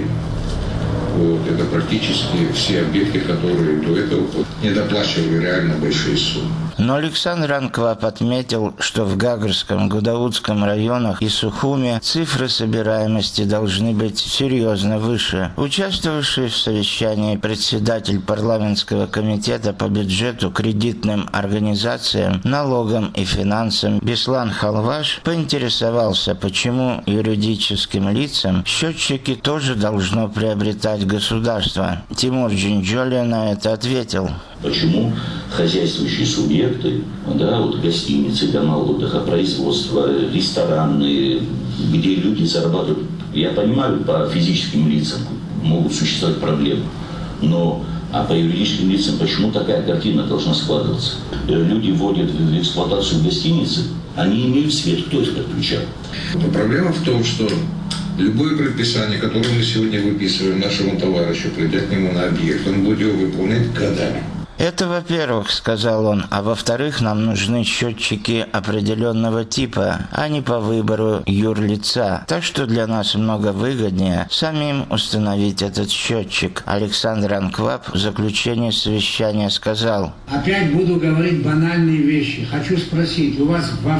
Вот, это практически все объекты, которые до этого не доплачивали реально большие суммы. Но Александр Анквап отметил, что в Гагарском, Гудаутском районах и Сухуме цифры собираемости должны быть серьезно выше. Участвовавший в совещании председатель парламентского комитета по бюджету, кредитным организациям, налогам и финансам Беслан Халваш поинтересовался, почему юридическим лицам счетчики тоже должно приобретать государство. Тимур Джинджолия на это ответил. Почему хозяйствующие субъекты, да, вот гостиницы, дома отдыха, производства, рестораны, где люди зарабатывают, я понимаю, по физическим лицам могут существовать проблемы, но по юридическим лицам почему такая картина должна складываться? Люди вводят в эксплуатацию гостиницы, они имеют свет, кто их подключал? Но проблема в том, что любое предписание, которое мы сегодня выписываем нашему товарищу, придя к нему на объект, он будет его выполнять годами. Это, во-первых, сказал он, а во-вторых, нам нужны счетчики определенного типа, а не по выбору юрлица. Так что для нас много выгоднее самим установить этот счетчик. Александр Анквап в заключении совещания сказал. Опять буду говорить банальные вещи. Хочу спросить, у вас на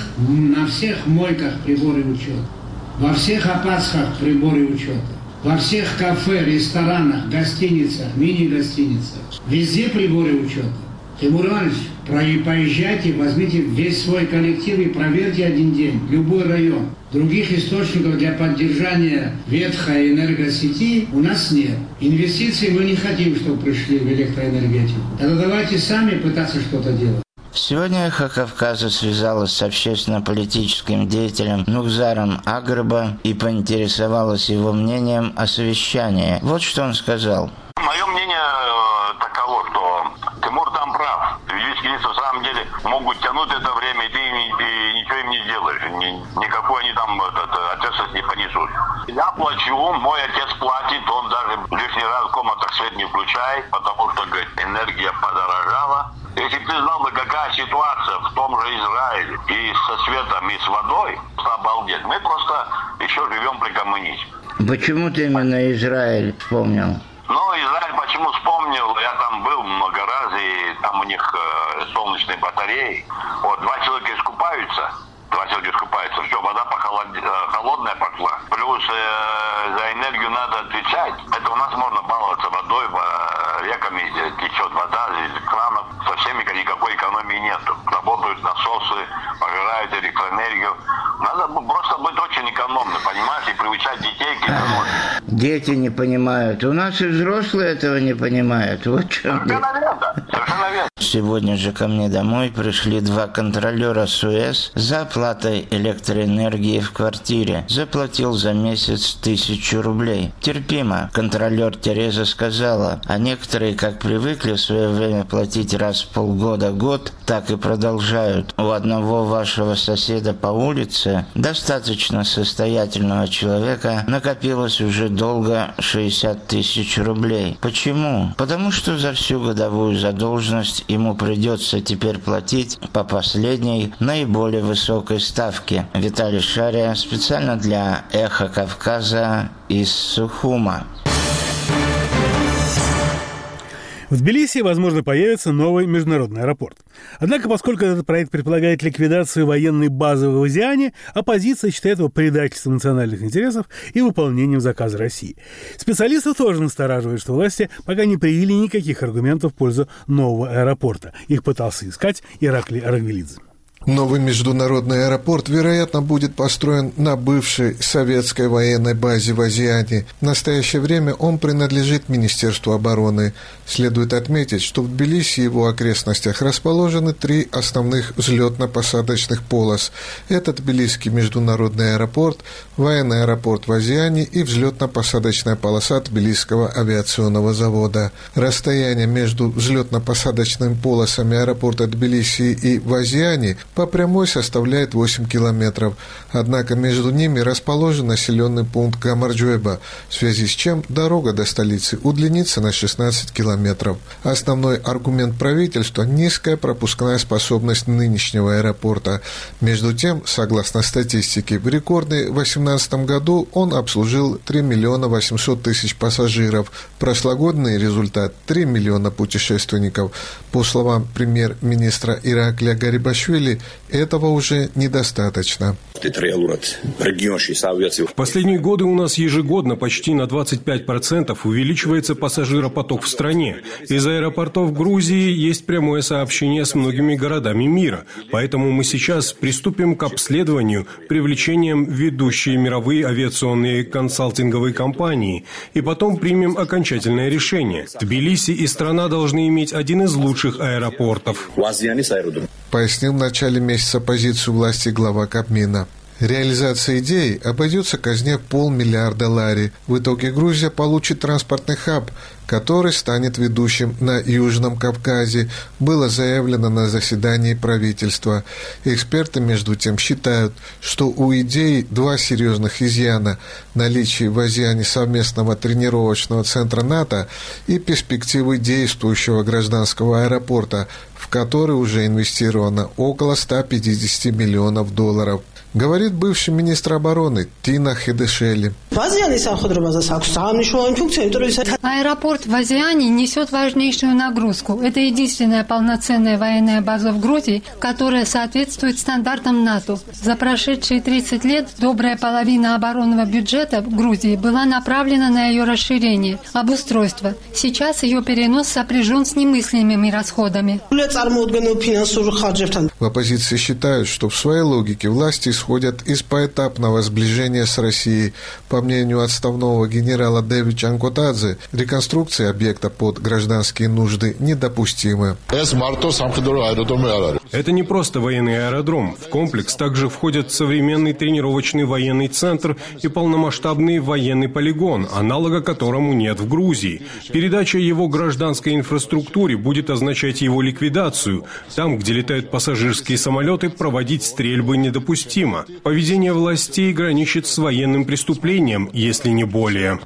всех мойках приборы учета? Во всех опасхах приборы учета? Во всех кафе, ресторанах, гостиницах, мини-гостиницах. Везде приборы учета. Тимур Иванович, поезжайте, возьмите весь свой коллектив и проверьте один день, любой район. Других источников для поддержания ветхой энергосети у нас нет. Инвестиций мы не хотим, чтобы пришли в электроэнергетику. Тогда давайте сами пытаться что-то делать. Сегодня «Эхо Кавказа» связалась с общественно-политическим деятелем Нукзаром Агрба и поинтересовалась его мнением о совещании. Вот что он сказал. Мое мнение таково, что Тимур там прав. Юридические лица в самом деле могут тянуть это время, и ты ничего им не сделаешь. Никакой они там ответственность не понесут. Я плачу, мой отец платит, он даже лишний раз в комнатах свет не включает, потому что, говорит, энергия подорожала. Если бы ты знал бы, какая ситуация в том же Израиле и со светом, и с водой, обалдеть. Мы просто еще живем при коммунизме. Почему ты именно Израиль вспомнил? Ну, Израиль почему вспомнил? Я там был много раз, и там у них солнечные батареи. Вот, два человека искупаются, все, вода холодная пошла. Плюс за энергию надо отвечать. Это у нас можно баловаться водой, реками течет вода из кранов. Со всеми никакой экономии нету. Работают насосы, пожирают электроэнергию. Надо просто быть очень экономным, понимаешь, и приучать детей к экономии. Дети не понимают. У нас и взрослые этого не понимают. Вот что. Совершенно верно. сегодня же ко мне домой пришли 2 контролера СУЭС за оплатой электроэнергии в квартире. Заплатил за месяц 1000 рублей. Терпимо, контролер Тереза сказала, а некоторые, как привыкли в свое время платить раз в полгода-год, так и продолжают. У одного вашего соседа по улице, достаточно состоятельного человека, накопилось уже долго 60 000 рублей. Почему? Потому что за всю годовую задолженность ему придется теперь платить по последней, наиболее высокой ставке. Виталий Шария специально для «Эхо Кавказа» из Сухума. В Тбилиси, возможно, появится новый международный аэропорт. Однако, поскольку этот проект предполагает ликвидацию военной базы в Азиане, оппозиция считает его предательством национальных интересов и выполнением заказа России. Специалисты тоже настораживают, что власти пока не привели никаких аргументов в пользу нового аэропорта. Их пытался искать Ираклий Аргвелидзе. Новый международный аэропорт, вероятно, будет построен на бывшей советской военной базе в Азиане. В настоящее время он принадлежит Министерству обороны. Следует отметить, что в Тбилиси и его окрестностях расположены 3 основных взлетно-посадочных полос. Это Тбилисский международный аэропорт, военный аэропорт в Азиане и взлетно-посадочная полоса Тбилисского авиационного завода. Расстояние между взлетно-посадочными полосами аэропорта Тбилиси и в Азиане по прямой составляет 8 километров. Однако между ними расположен населенный пункт Гамарджуэба, в связи с чем дорога до столицы удлинится на 16 километров. Основной аргумент правительства – низкая пропускная способность нынешнего аэропорта. Между тем, согласно статистике, в рекордный 2018 году он обслужил 3 800 000 пассажиров. Прошлогодний результат – 3 миллиона путешественников. По словам премьер-министра Ираклия Гарибашвили, этого уже недостаточно. В последние годы у нас ежегодно почти на 25% увеличивается пассажиропоток в стране. Из аэропортов Грузии есть прямое сообщение с многими городами мира. Поэтому мы сейчас приступим к обследованию привлечением ведущие мировые авиационные консалтинговые компании и потом примем окончательное решение. Тбилиси и страна должны иметь один из лучших аэропортов. Пояснил в начале месяца позицию власти глава Кабмина. Реализация идеи обойдется казне в $500 миллиарда. В итоге Грузия получит транспортный хаб, который станет ведущим на Южном Кавказе, было заявлено на заседании правительства. Эксперты, между тем, считают, что у идеи 2 серьезных изъяна – наличие в Азиане совместного тренировочного центра НАТО и перспективы действующего гражданского аэропорта, в который уже инвестировано около $150 миллионов. Говорит бывший министр обороны Тина Хедешели. Аэропорт в Азиане несет важнейшую нагрузку. Это единственная полноценная военная база в Грузии, которая соответствует стандартам НАТО. За прошедшие 30 лет добрая половина оборонного бюджета в Грузии была направлена на ее расширение, обустройство. Сейчас ее перенос сопряжен с немыслимыми расходами. В оппозиции считают, что в своей логике власти исходят из поэтапного сближения с Россией. По мнению отставного генерала Дэви Чанкотадзе, реконструкция объекта под гражданские нужды недопустима. Это не просто военный аэродром. В комплекс также входят современный тренировочный военный центр и полномасштабный военный полигон, аналога которому нет в Грузии. Передача его гражданской инфраструктуре будет означать его ликвидацию. Там, где летают пассажирские самолеты, проводить стрельбы недопустимо. Поведение властей граничит с военным преступлением, если не более.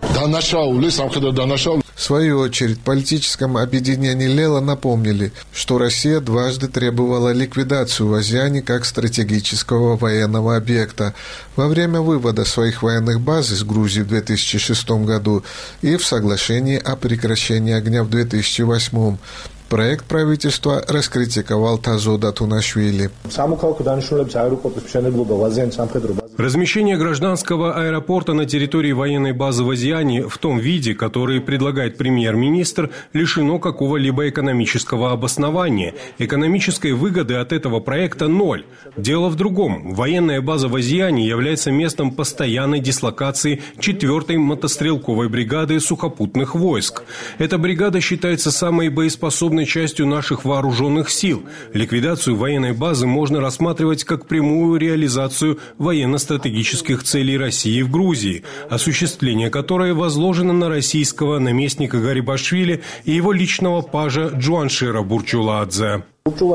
В свою очередь, в политическом объединении Лела напомнили, что Россия дважды требовала ликвидацию в Азиане как стратегического военного объекта во время вывода своих военных баз из Грузии в 2006 году и в соглашении о прекращении огня в 2008. Проект правительства раскритиковал Тазо Датунашвили. Размещение гражданского аэропорта на территории военной базы в Азиане в том виде, который предлагает премьер-министр, лишено какого-либо экономического обоснования. Экономической выгоды от этого проекта ноль. Дело в другом. Военная база в Азиане является местом постоянной дислокации 4-й мотострелковой бригады сухопутных войск. Эта бригада считается самой боеспособной частью наших вооруженных сил. Ликвидацию военной базы можно рассматривать как прямую реализацию военно-стратегических целей России в Грузии, осуществление которой возложено на российского наместника Гарибашвили и его личного пажа Джуаншира Бурчуладзе.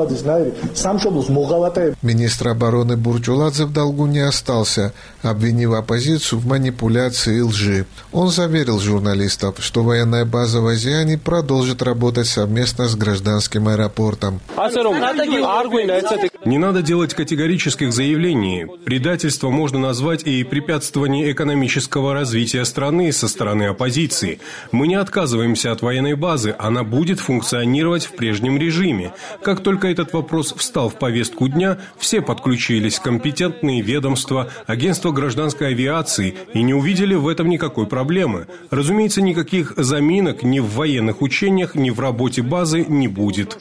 Министр обороны Бурчуладзе в долгу не остался, обвинив оппозицию в манипуляции и лжи. Он заверил журналистов, что военная база в Азиане продолжит работать совместно с гражданским аэропортом. Не надо делать категорических заявлений. Предательство можно назвать и препятствование экономического развития страны со стороны оппозиции. Мы не отказываемся от военной базы, она будет функционировать в прежнем режиме. Как только этот вопрос встал в повестку дня, все подключились, компетентные ведомства, агентство гражданской авиации, и не увидели в этом никакой проблемы. Разумеется, никаких заминок ни в военных учениях, ни в работе базы не будет.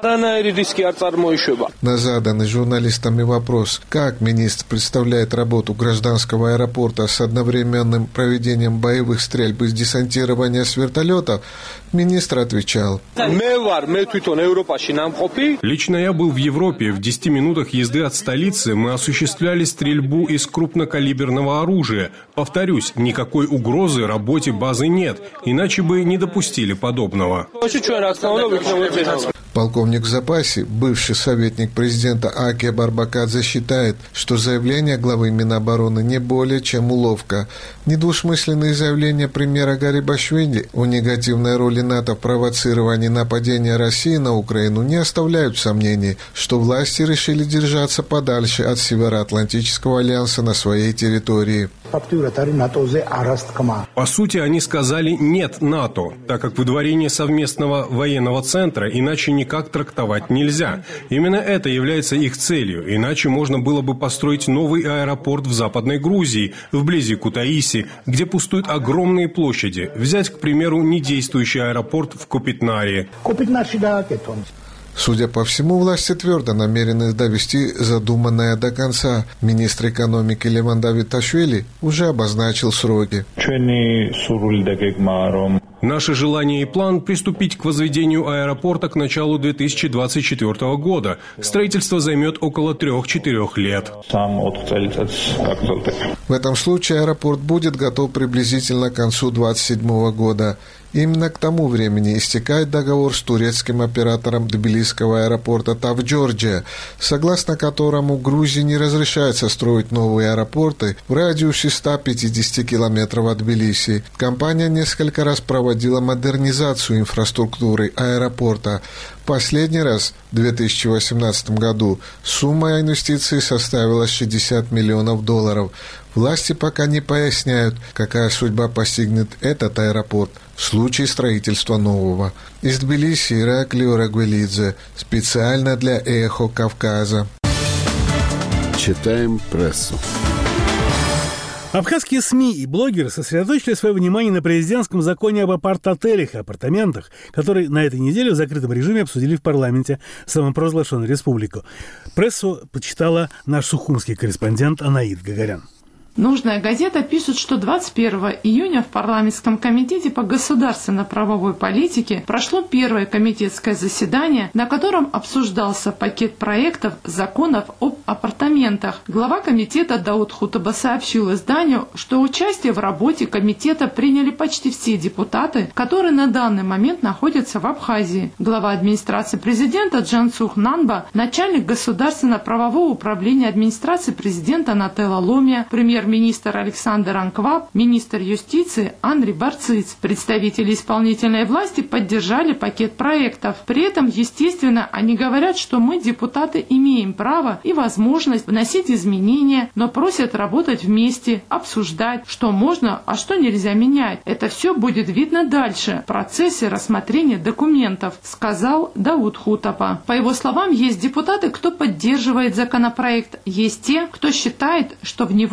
На заданный журналистами вопрос, как министр представляет работу гражданского аэропорта с одновременным проведением боевых стрельб и десантирования с вертолетов, министр отвечал: Лично я был в Европе. В 10 минутах езды от столицы мы осуществляли стрельбу из крупнокалиберного оружия. Повторюсь, никакой угрозы работе базы нет, иначе бы не допустили подобного. Полковник в запасе, бывший советник президента Аки Барбакадзе, считает, что заявление главы Минобороны не более чем уловка. Недвусмысленные заявления премьера Гарибашвили о негативной роли НАТО в провоцировании нападения России на Украину не оставляют сомнений, что власти решили держаться подальше от Североатлантического альянса на своей территории. По сути, они сказали «нет» НАТО, так как выдворение совместного военного центра иначе никак трактовать нельзя. Именно это является их целью, иначе можно было бы построить новый аэропорт в Западной Грузии, вблизи Кутаиси, где пустуют огромные площади. Взять, к примеру, недействующий аэропорт в Копитнаре. Судя по всему, власти твердо намерены довести задуманное до конца. Министр экономики Леван Давиташвили уже обозначил сроки. Наше желание и план – приступить к возведению аэропорта к началу 2024 года. Строительство займет около 3-4 лет. В этом случае аэропорт будет готов приблизительно к концу 2027 года. Именно к тому времени истекает договор с турецким оператором тбилисского аэропорта Тавджорджия, согласно которому Грузии не разрешается строить новые аэропорты в радиусе 150 километров от Тбилиси. Компания несколько раз проводила модернизацию инфраструктуры аэропорта. Последний раз, в 2018 году, сумма инвестиций составила $60 миллионов. Власти пока не поясняют, какая судьба постигнет этот аэропорт в случае строительства нового. Из Тбилиси Ираклий Орагвелидзе. Специально для «Эхо Кавказа». Читаем прессу. Абхазские СМИ и блогеры сосредоточили свое внимание на президентском законе об апарт-отелях и апартаментах, который на этой неделе в закрытом режиме обсудили в парламенте самопровозглашенной республику. Прессу почитала наш сухумский корреспондент Анаид Гагарян. Нужная газета пишет, что 21 июня в парламентском комитете по государственно-правовой политике прошло первое комитетское заседание, на котором обсуждался пакет проектов законов об апартаментах. Глава комитета Дауд Хутаба сообщил изданию, что участие в работе комитета приняли почти все депутаты, которые на данный момент находятся в Абхазии. Глава администрации президента Джансух Нанба, начальник государственно-правового управления администрации президента Нателла Ломия, премьер-министр Александр Анкваб, министр юстиции Анри Барциц. Представители исполнительной власти поддержали пакет проектов. При этом, естественно, они говорят, что мы, депутаты, имеем право и возможность вносить изменения, но просят работать вместе, обсуждать, что можно, а что нельзя менять. Это все будет видно дальше, в процессе рассмотрения документов, сказал Дауд Хутаба. По его словам, есть депутаты, кто поддерживает законопроект, есть те, кто считает, что в него надо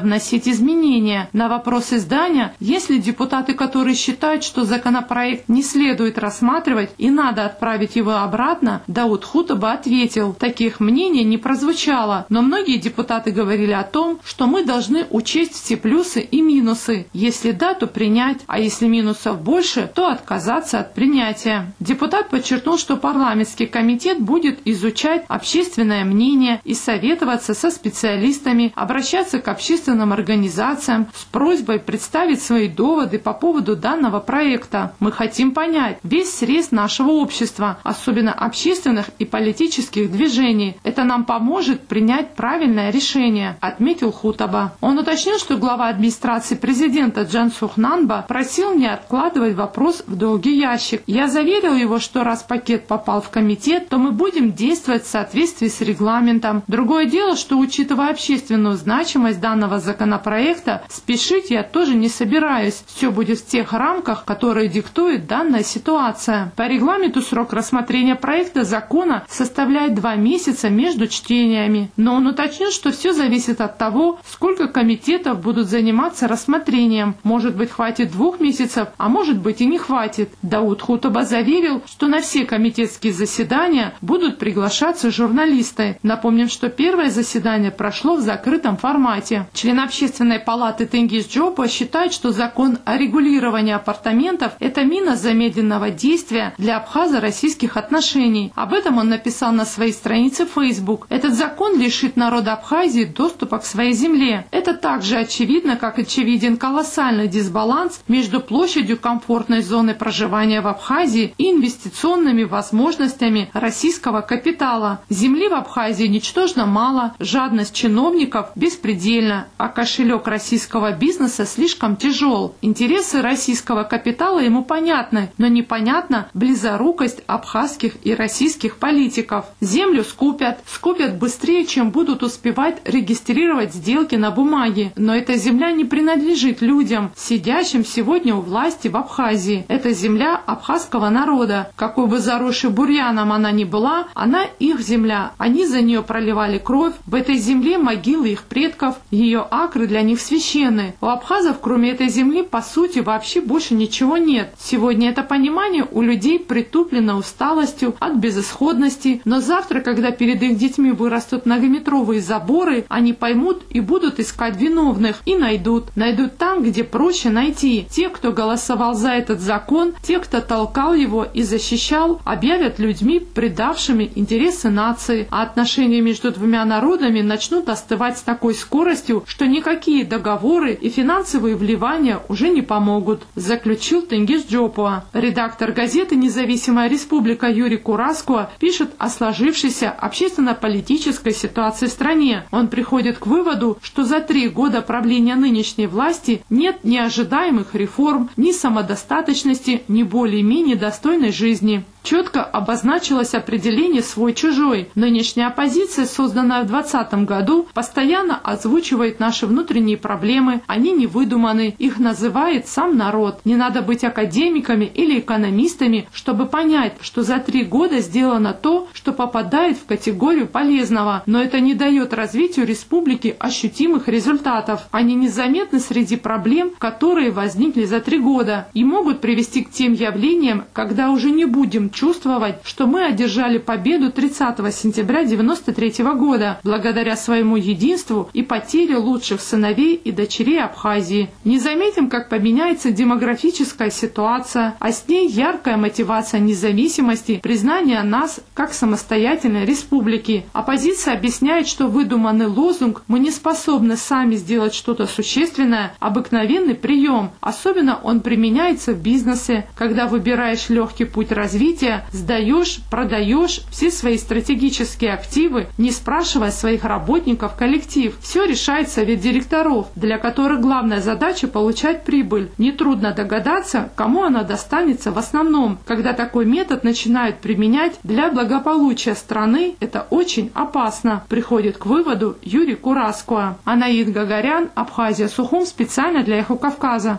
вносить изменения. На вопрос издания, есть ли депутаты, которые считают, что законопроект не следует рассматривать и надо отправить его обратно, Дауд Хутаба ответил: таких мнений не прозвучало, но многие депутаты говорили о том, что мы должны учесть все плюсы и минусы. Если да, то принять, а если минусов больше, то отказаться от принятия. Депутат подчеркнул, что парламентский комитет будет изучать общественное мнение и советоваться со специалистами, обращаться к общественным организациям с просьбой представить свои доводы по поводу данного проекта. Мы хотим понять весь срез нашего общества, особенно общественных и политических движений. Это нам поможет принять правильное решение, отметил Хутаба. Он уточнил, что глава администрации президента Джансух Нанба просил не откладывать вопрос в долгий ящик. Я заверил его, что раз пакет попал в комитет, то мы будем действовать в соответствии с регламентом. Другое дело, что, учитывая общественную значимость данного законопроекта, спешить я тоже не собираюсь. Все будет в тех рамках, которые диктует данная ситуация. По регламенту срок рассмотрения проекта закона составляет 2 месяца между чтениями. Но он уточнил, что все зависит от того, сколько комитетов будут заниматься рассмотрением. Может быть, хватит 2 месяцев, а может быть и не хватит. Дауд Хутаба заверил, что на все комитетские заседания будут приглашаться журналисты. Напомним, что первое заседание прошло в закрытом формате. Член Общественной палаты Тенгиз Джопа считает, что закон о регулировании апартаментов – это мина замедленного действия для абхазо-российских отношений. Об этом он написал на своей странице в Facebook. Этот закон лишит народа Абхазии доступа к своей земле. Это также очевидно, как очевиден колоссальный дисбаланс между площадью комфортной зоны проживания в Абхазии и инвестиционными возможностями российского капитала. Земли в Абхазии ничтожно мало, жадность чиновников беспредельна, а кошелек российского бизнеса слишком тяжел. Интересы российского капитала ему понятны, но непонятна близорукость абхазских и российских политиков. Землю скупят быстрее, чем будут успевать регистрировать сделки на бумаге. Но эта земля не принадлежит людям, сидящим сегодня у власти в Абхазии. Это земля абхазского народа. Какой бы заросшей бурьяном она ни была, она их земля. Они за нее проливали кровь. В этой земле могилы их предков, ее акры для них священны. У абхазов, кроме этой земли, по сути, вообще больше ничего нет. Сегодня это понимание у людей притуплено усталостью от безысходности, но завтра, когда перед их детьми вырастут многометровые заборы, они поймут и будут искать виновных, и найдут. Найдут там, где проще найти. Те, кто голосовал за этот закон, те, кто толкал его и защищал, объявят людьми, предавшими интересы нации, а отношения между двумя народами начнут остывать с такой скоростью, что никакие договоры и финансовые вливания уже не помогут, заключил Тенгиз Джопуа. Редактор газеты «Независимая республика» Юрий Кураскуа пишет о сложившейся общественно-политической ситуации в стране. Он приходит к выводу, что за 3 года правления нынешней власти нет ни ожидаемых реформ, ни самодостаточности, ни более-менее достойной жизни. Четко обозначилось определение «свой-чужой». Нынешняя оппозиция, созданная в 2020 году, постоянно озвучивает наши внутренние проблемы, они не выдуманы, их называет сам народ. Не надо быть академиками или экономистами, чтобы понять, что за 3 года сделано то, что попадает в категорию полезного, но это не дает развитию республики ощутимых результатов. Они незаметны среди проблем, которые возникли за 3 года, и могут привести к тем явлениям, когда уже не будем чувствовать, что мы одержали победу 30 сентября 1993 года благодаря своему единству и потере лучших сыновей и дочерей Абхазии. Не заметим, как поменяется демографическая ситуация, а с ней яркая мотивация независимости, признание нас как самостоятельной республики. Оппозиция объясняет, что выдуманный лозунг «мы не способны сами сделать что-то существенное» – обыкновенный прием. Особенно он применяется в бизнесе, когда выбираешь легкий путь развития, сдаешь, продаешь все свои стратегические активы, не спрашивая своих работников, коллектив. Все решает совет директоров, для которых главная задача – получать прибыль. Нетрудно догадаться, кому она достанется в основном. Когда такой метод начинают применять для благополучия страны, это очень опасно, приходит к выводу Юрий Кураскуа. Анаид Гагарян, Абхазия, Сухум, специально для «Эхо Кавказа».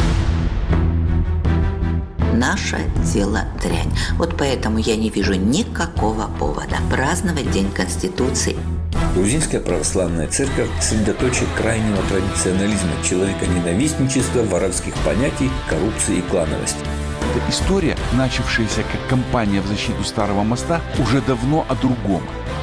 Наше дело дрянь. Вот поэтому я не вижу никакого повода праздновать День Конституции. Грузинская православная церковь – средоточие крайнего традиционализма, человеконенавистничества, воровских понятий, коррупции и клановости. Эта история, начавшаяся как кампания в защиту Старого моста, уже давно о другом.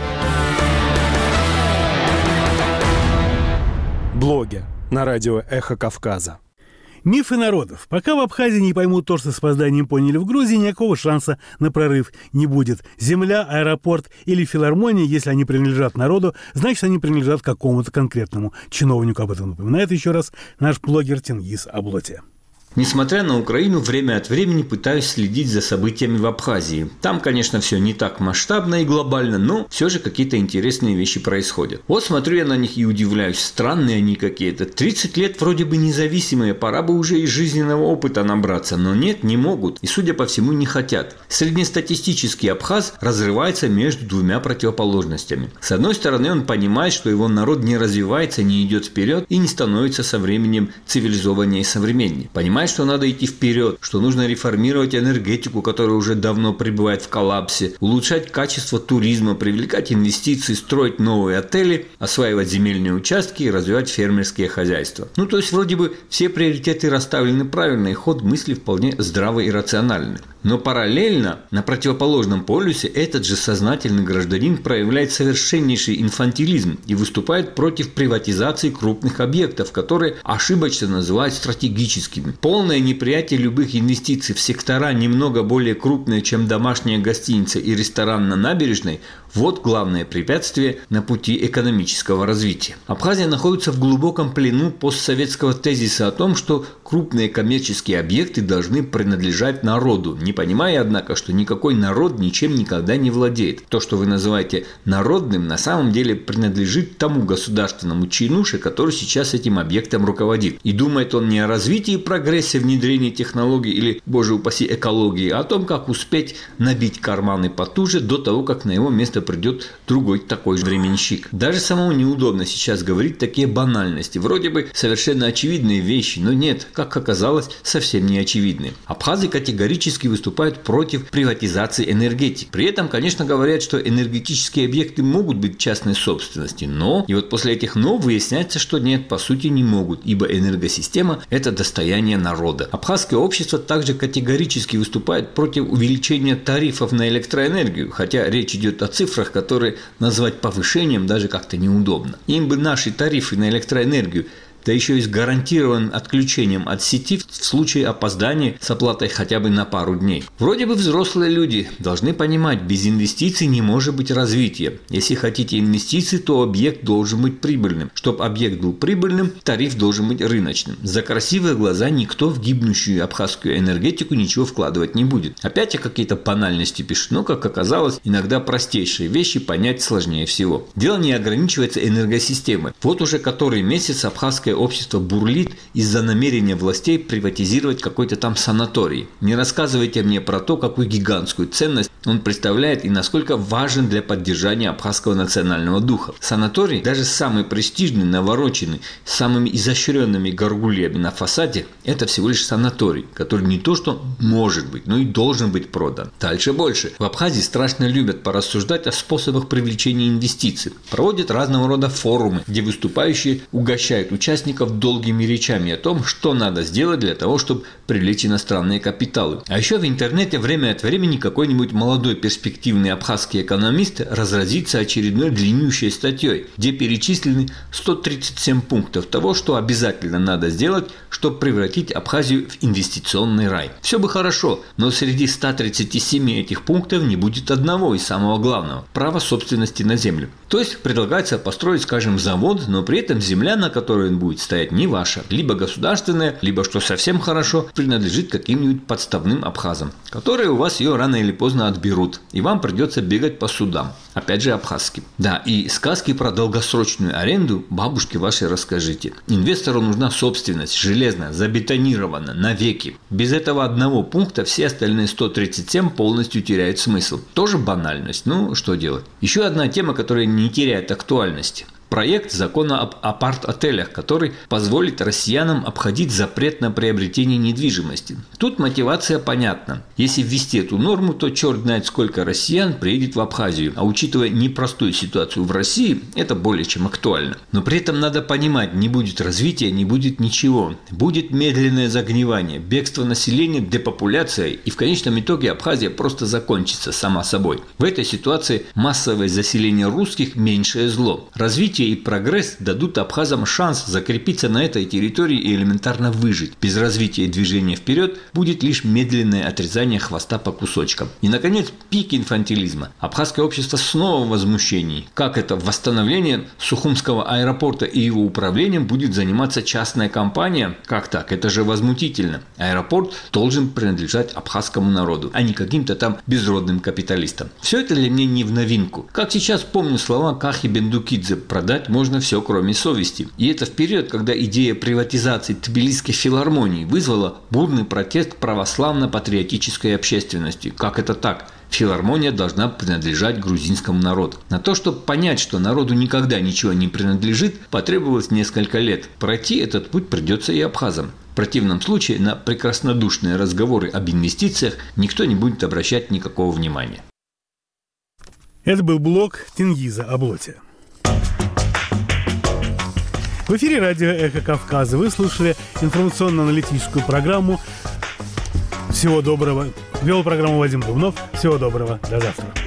Блоги на радио «Эхо Кавказа». Мифы народов. Пока в Абхазии не поймут то, что с опозданием поняли в Грузии, никакого шанса на прорыв не будет. Земля, аэропорт или филармония, если они принадлежат народу, значит, они принадлежат какому-то конкретному чиновнику. Об этом напоминает еще раз наш блогер Тенгиз Аблоти. Несмотря на Украину, время от времени пытаюсь следить за событиями в Абхазии. Там, конечно, все не так масштабно и глобально, но все же какие-то интересные вещи происходят. Вот смотрю я на них и удивляюсь. Странные они какие-то. 30 лет вроде бы независимые, пора бы уже из жизненного опыта набраться, но нет, не могут. И, судя по всему, не хотят. Среднестатистический абхаз разрывается между двумя противоположностями. С одной стороны, он понимает, что его народ не развивается, не идет вперед и не становится со временем цивилизованнее и современнее. Понимает, что надо идти вперед, что нужно реформировать энергетику, которая уже давно пребывает в коллапсе, улучшать качество туризма, привлекать инвестиции, строить новые отели, осваивать земельные участки и развивать фермерские хозяйства. То есть вроде бы все приоритеты расставлены правильно, и ход мысли вполне здравый и рациональный. Но параллельно, на противоположном полюсе, этот же сознательный гражданин проявляет совершеннейший инфантилизм и выступает против приватизации крупных объектов, которые ошибочно называют стратегическими. Полное неприятие любых инвестиций в сектора немного более крупные, чем домашняя гостиница и ресторан на набережной – вот главное препятствие на пути экономического развития. Абхазия находится в глубоком плену постсоветского тезиса о том, что крупные коммерческие объекты должны принадлежать народу, не понимая, однако, что никакой народ ничем никогда не владеет. То, что вы называете народным, на самом деле принадлежит тому государственному чинуше, который сейчас этим объектом руководит. И думает он не о развитии, прогрессе, внедрении технологий или, боже упаси, экологии, а о том, как успеть набить карманы потуже до того, как на его место придет другой такой же временщик. Даже самому неудобно сейчас говорить такие банальности. Вроде бы совершенно очевидные вещи, но нет, как оказалось, совсем не очевидные. Абхазы категорически выступают против приватизации энергетики. При этом, конечно, говорят, что энергетические объекты могут быть частной собственности, но, и вот после этих «но» выясняется, что нет, по сути не могут, ибо энергосистема – это достояние народа. Абхазское общество также категорически выступает против увеличения тарифов на электроэнергию, хотя речь идет о цифрах, которые назвать повышением даже как-то неудобно. Им бы наши тарифы на электроэнергию, да еще и с гарантированным отключением от сети в случае опоздания с оплатой хотя бы на пару дней. Вроде бы взрослые люди должны понимать, без инвестиций не может быть развития. Если хотите инвестиций, то объект должен быть прибыльным. Чтобы объект был прибыльным, тариф должен быть рыночным. За красивые глаза никто в гибнущую абхазскую энергетику ничего вкладывать не будет. Опять о какие-то банальности пишут, но, как оказалось, иногда простейшие вещи понять сложнее всего. Дело не ограничивается энергосистемой. Вот уже который месяц абхазская общество бурлит из-за намерения властей приватизировать какой-то там санаторий. Не рассказывайте мне про то, какую гигантскую ценность он представляет и насколько важен для поддержания абхазского национального духа. Санаторий, даже самый престижный, навороченный, с самыми изощренными горгульями на фасаде, это всего лишь санаторий, который не то что может быть, но и должен быть продан. Дальше больше. В Абхазии страшно любят порассуждать о способах привлечения инвестиций. Проводят разного рода форумы, где выступающие угощают участников долгими речами о том, что надо сделать для того, чтобы привлечь иностранные капиталы. А еще в интернете время от времени какой-нибудь молодой перспективный абхазский экономист разразится очередной длиннющей статьей, где перечислены 137 пунктов того, что обязательно надо сделать, чтобы превратить Абхазию в инвестиционный рай. Все бы хорошо, но среди 137 этих пунктов не будет одного и самого главного – права собственности на землю. То есть предлагается построить, скажем, завод, но при этом земля, на которой он будет стоять, не ваша, либо государственная, либо, что совсем хорошо, принадлежит каким-нибудь подставным абхазам, которые у вас ее рано или поздно отберут, и вам придется бегать по судам. Опять же абхазским. Да, и сказки про долгосрочную аренду бабушке вашей расскажите. Инвестору нужна собственность, железная, забетонированная, навеки. Без этого одного пункта все остальные 137 полностью теряют смысл. Тоже банальность, ну что делать. Еще одна тема, которая не теряет актуальности. проект закона об апарт-отелях, который позволит россиянам обходить запрет на приобретение недвижимости. Тут мотивация понятна. Если ввести эту норму, то черт знает сколько россиян приедет в Абхазию. А учитывая непростую ситуацию в России, это более чем актуально. Но при этом надо понимать, не будет развития, не будет ничего. Будет медленное загнивание, бегство населения, депопуляция, и в конечном итоге Абхазия просто закончится сама собой. В этой ситуации массовое заселение русских – меньшее зло. Развитие и прогресс дадут абхазам шанс закрепиться на этой территории и элементарно выжить. Без развития и движения вперед будет лишь медленное отрезание хвоста по кусочкам. И, наконец, пик инфантилизма. Абхазское общество снова в возмущении. Как это восстановление Сухумского аэропорта и его управлением будет заниматься частная компания? Как так? Это же возмутительно. Аэропорт должен принадлежать абхазскому народу, а не каким-то там безродным капиталистам. Все это для меня не в новинку. Как сейчас помню слова Кахи Бендукидзе: продать можно все, кроме совести. И это в период, когда идея приватизации Тбилисской филармонии вызвала бурный протест православно-патриотической общественности. Как это так? Филармония должна принадлежать грузинскому народу. На то, чтобы понять, что народу никогда ничего не принадлежит, потребовалось несколько лет. Пройти этот путь придется и абхазам. В противном случае на прекраснодушные разговоры об инвестициях никто не будет обращать никакого внимания. Это был блог Тенгиза Аблоти. В эфире радио «Эхо Кавказа» вы слушали информационно-аналитическую программу. Всего доброго. Вел программу Вадим Дубнов. Всего доброго. До завтра.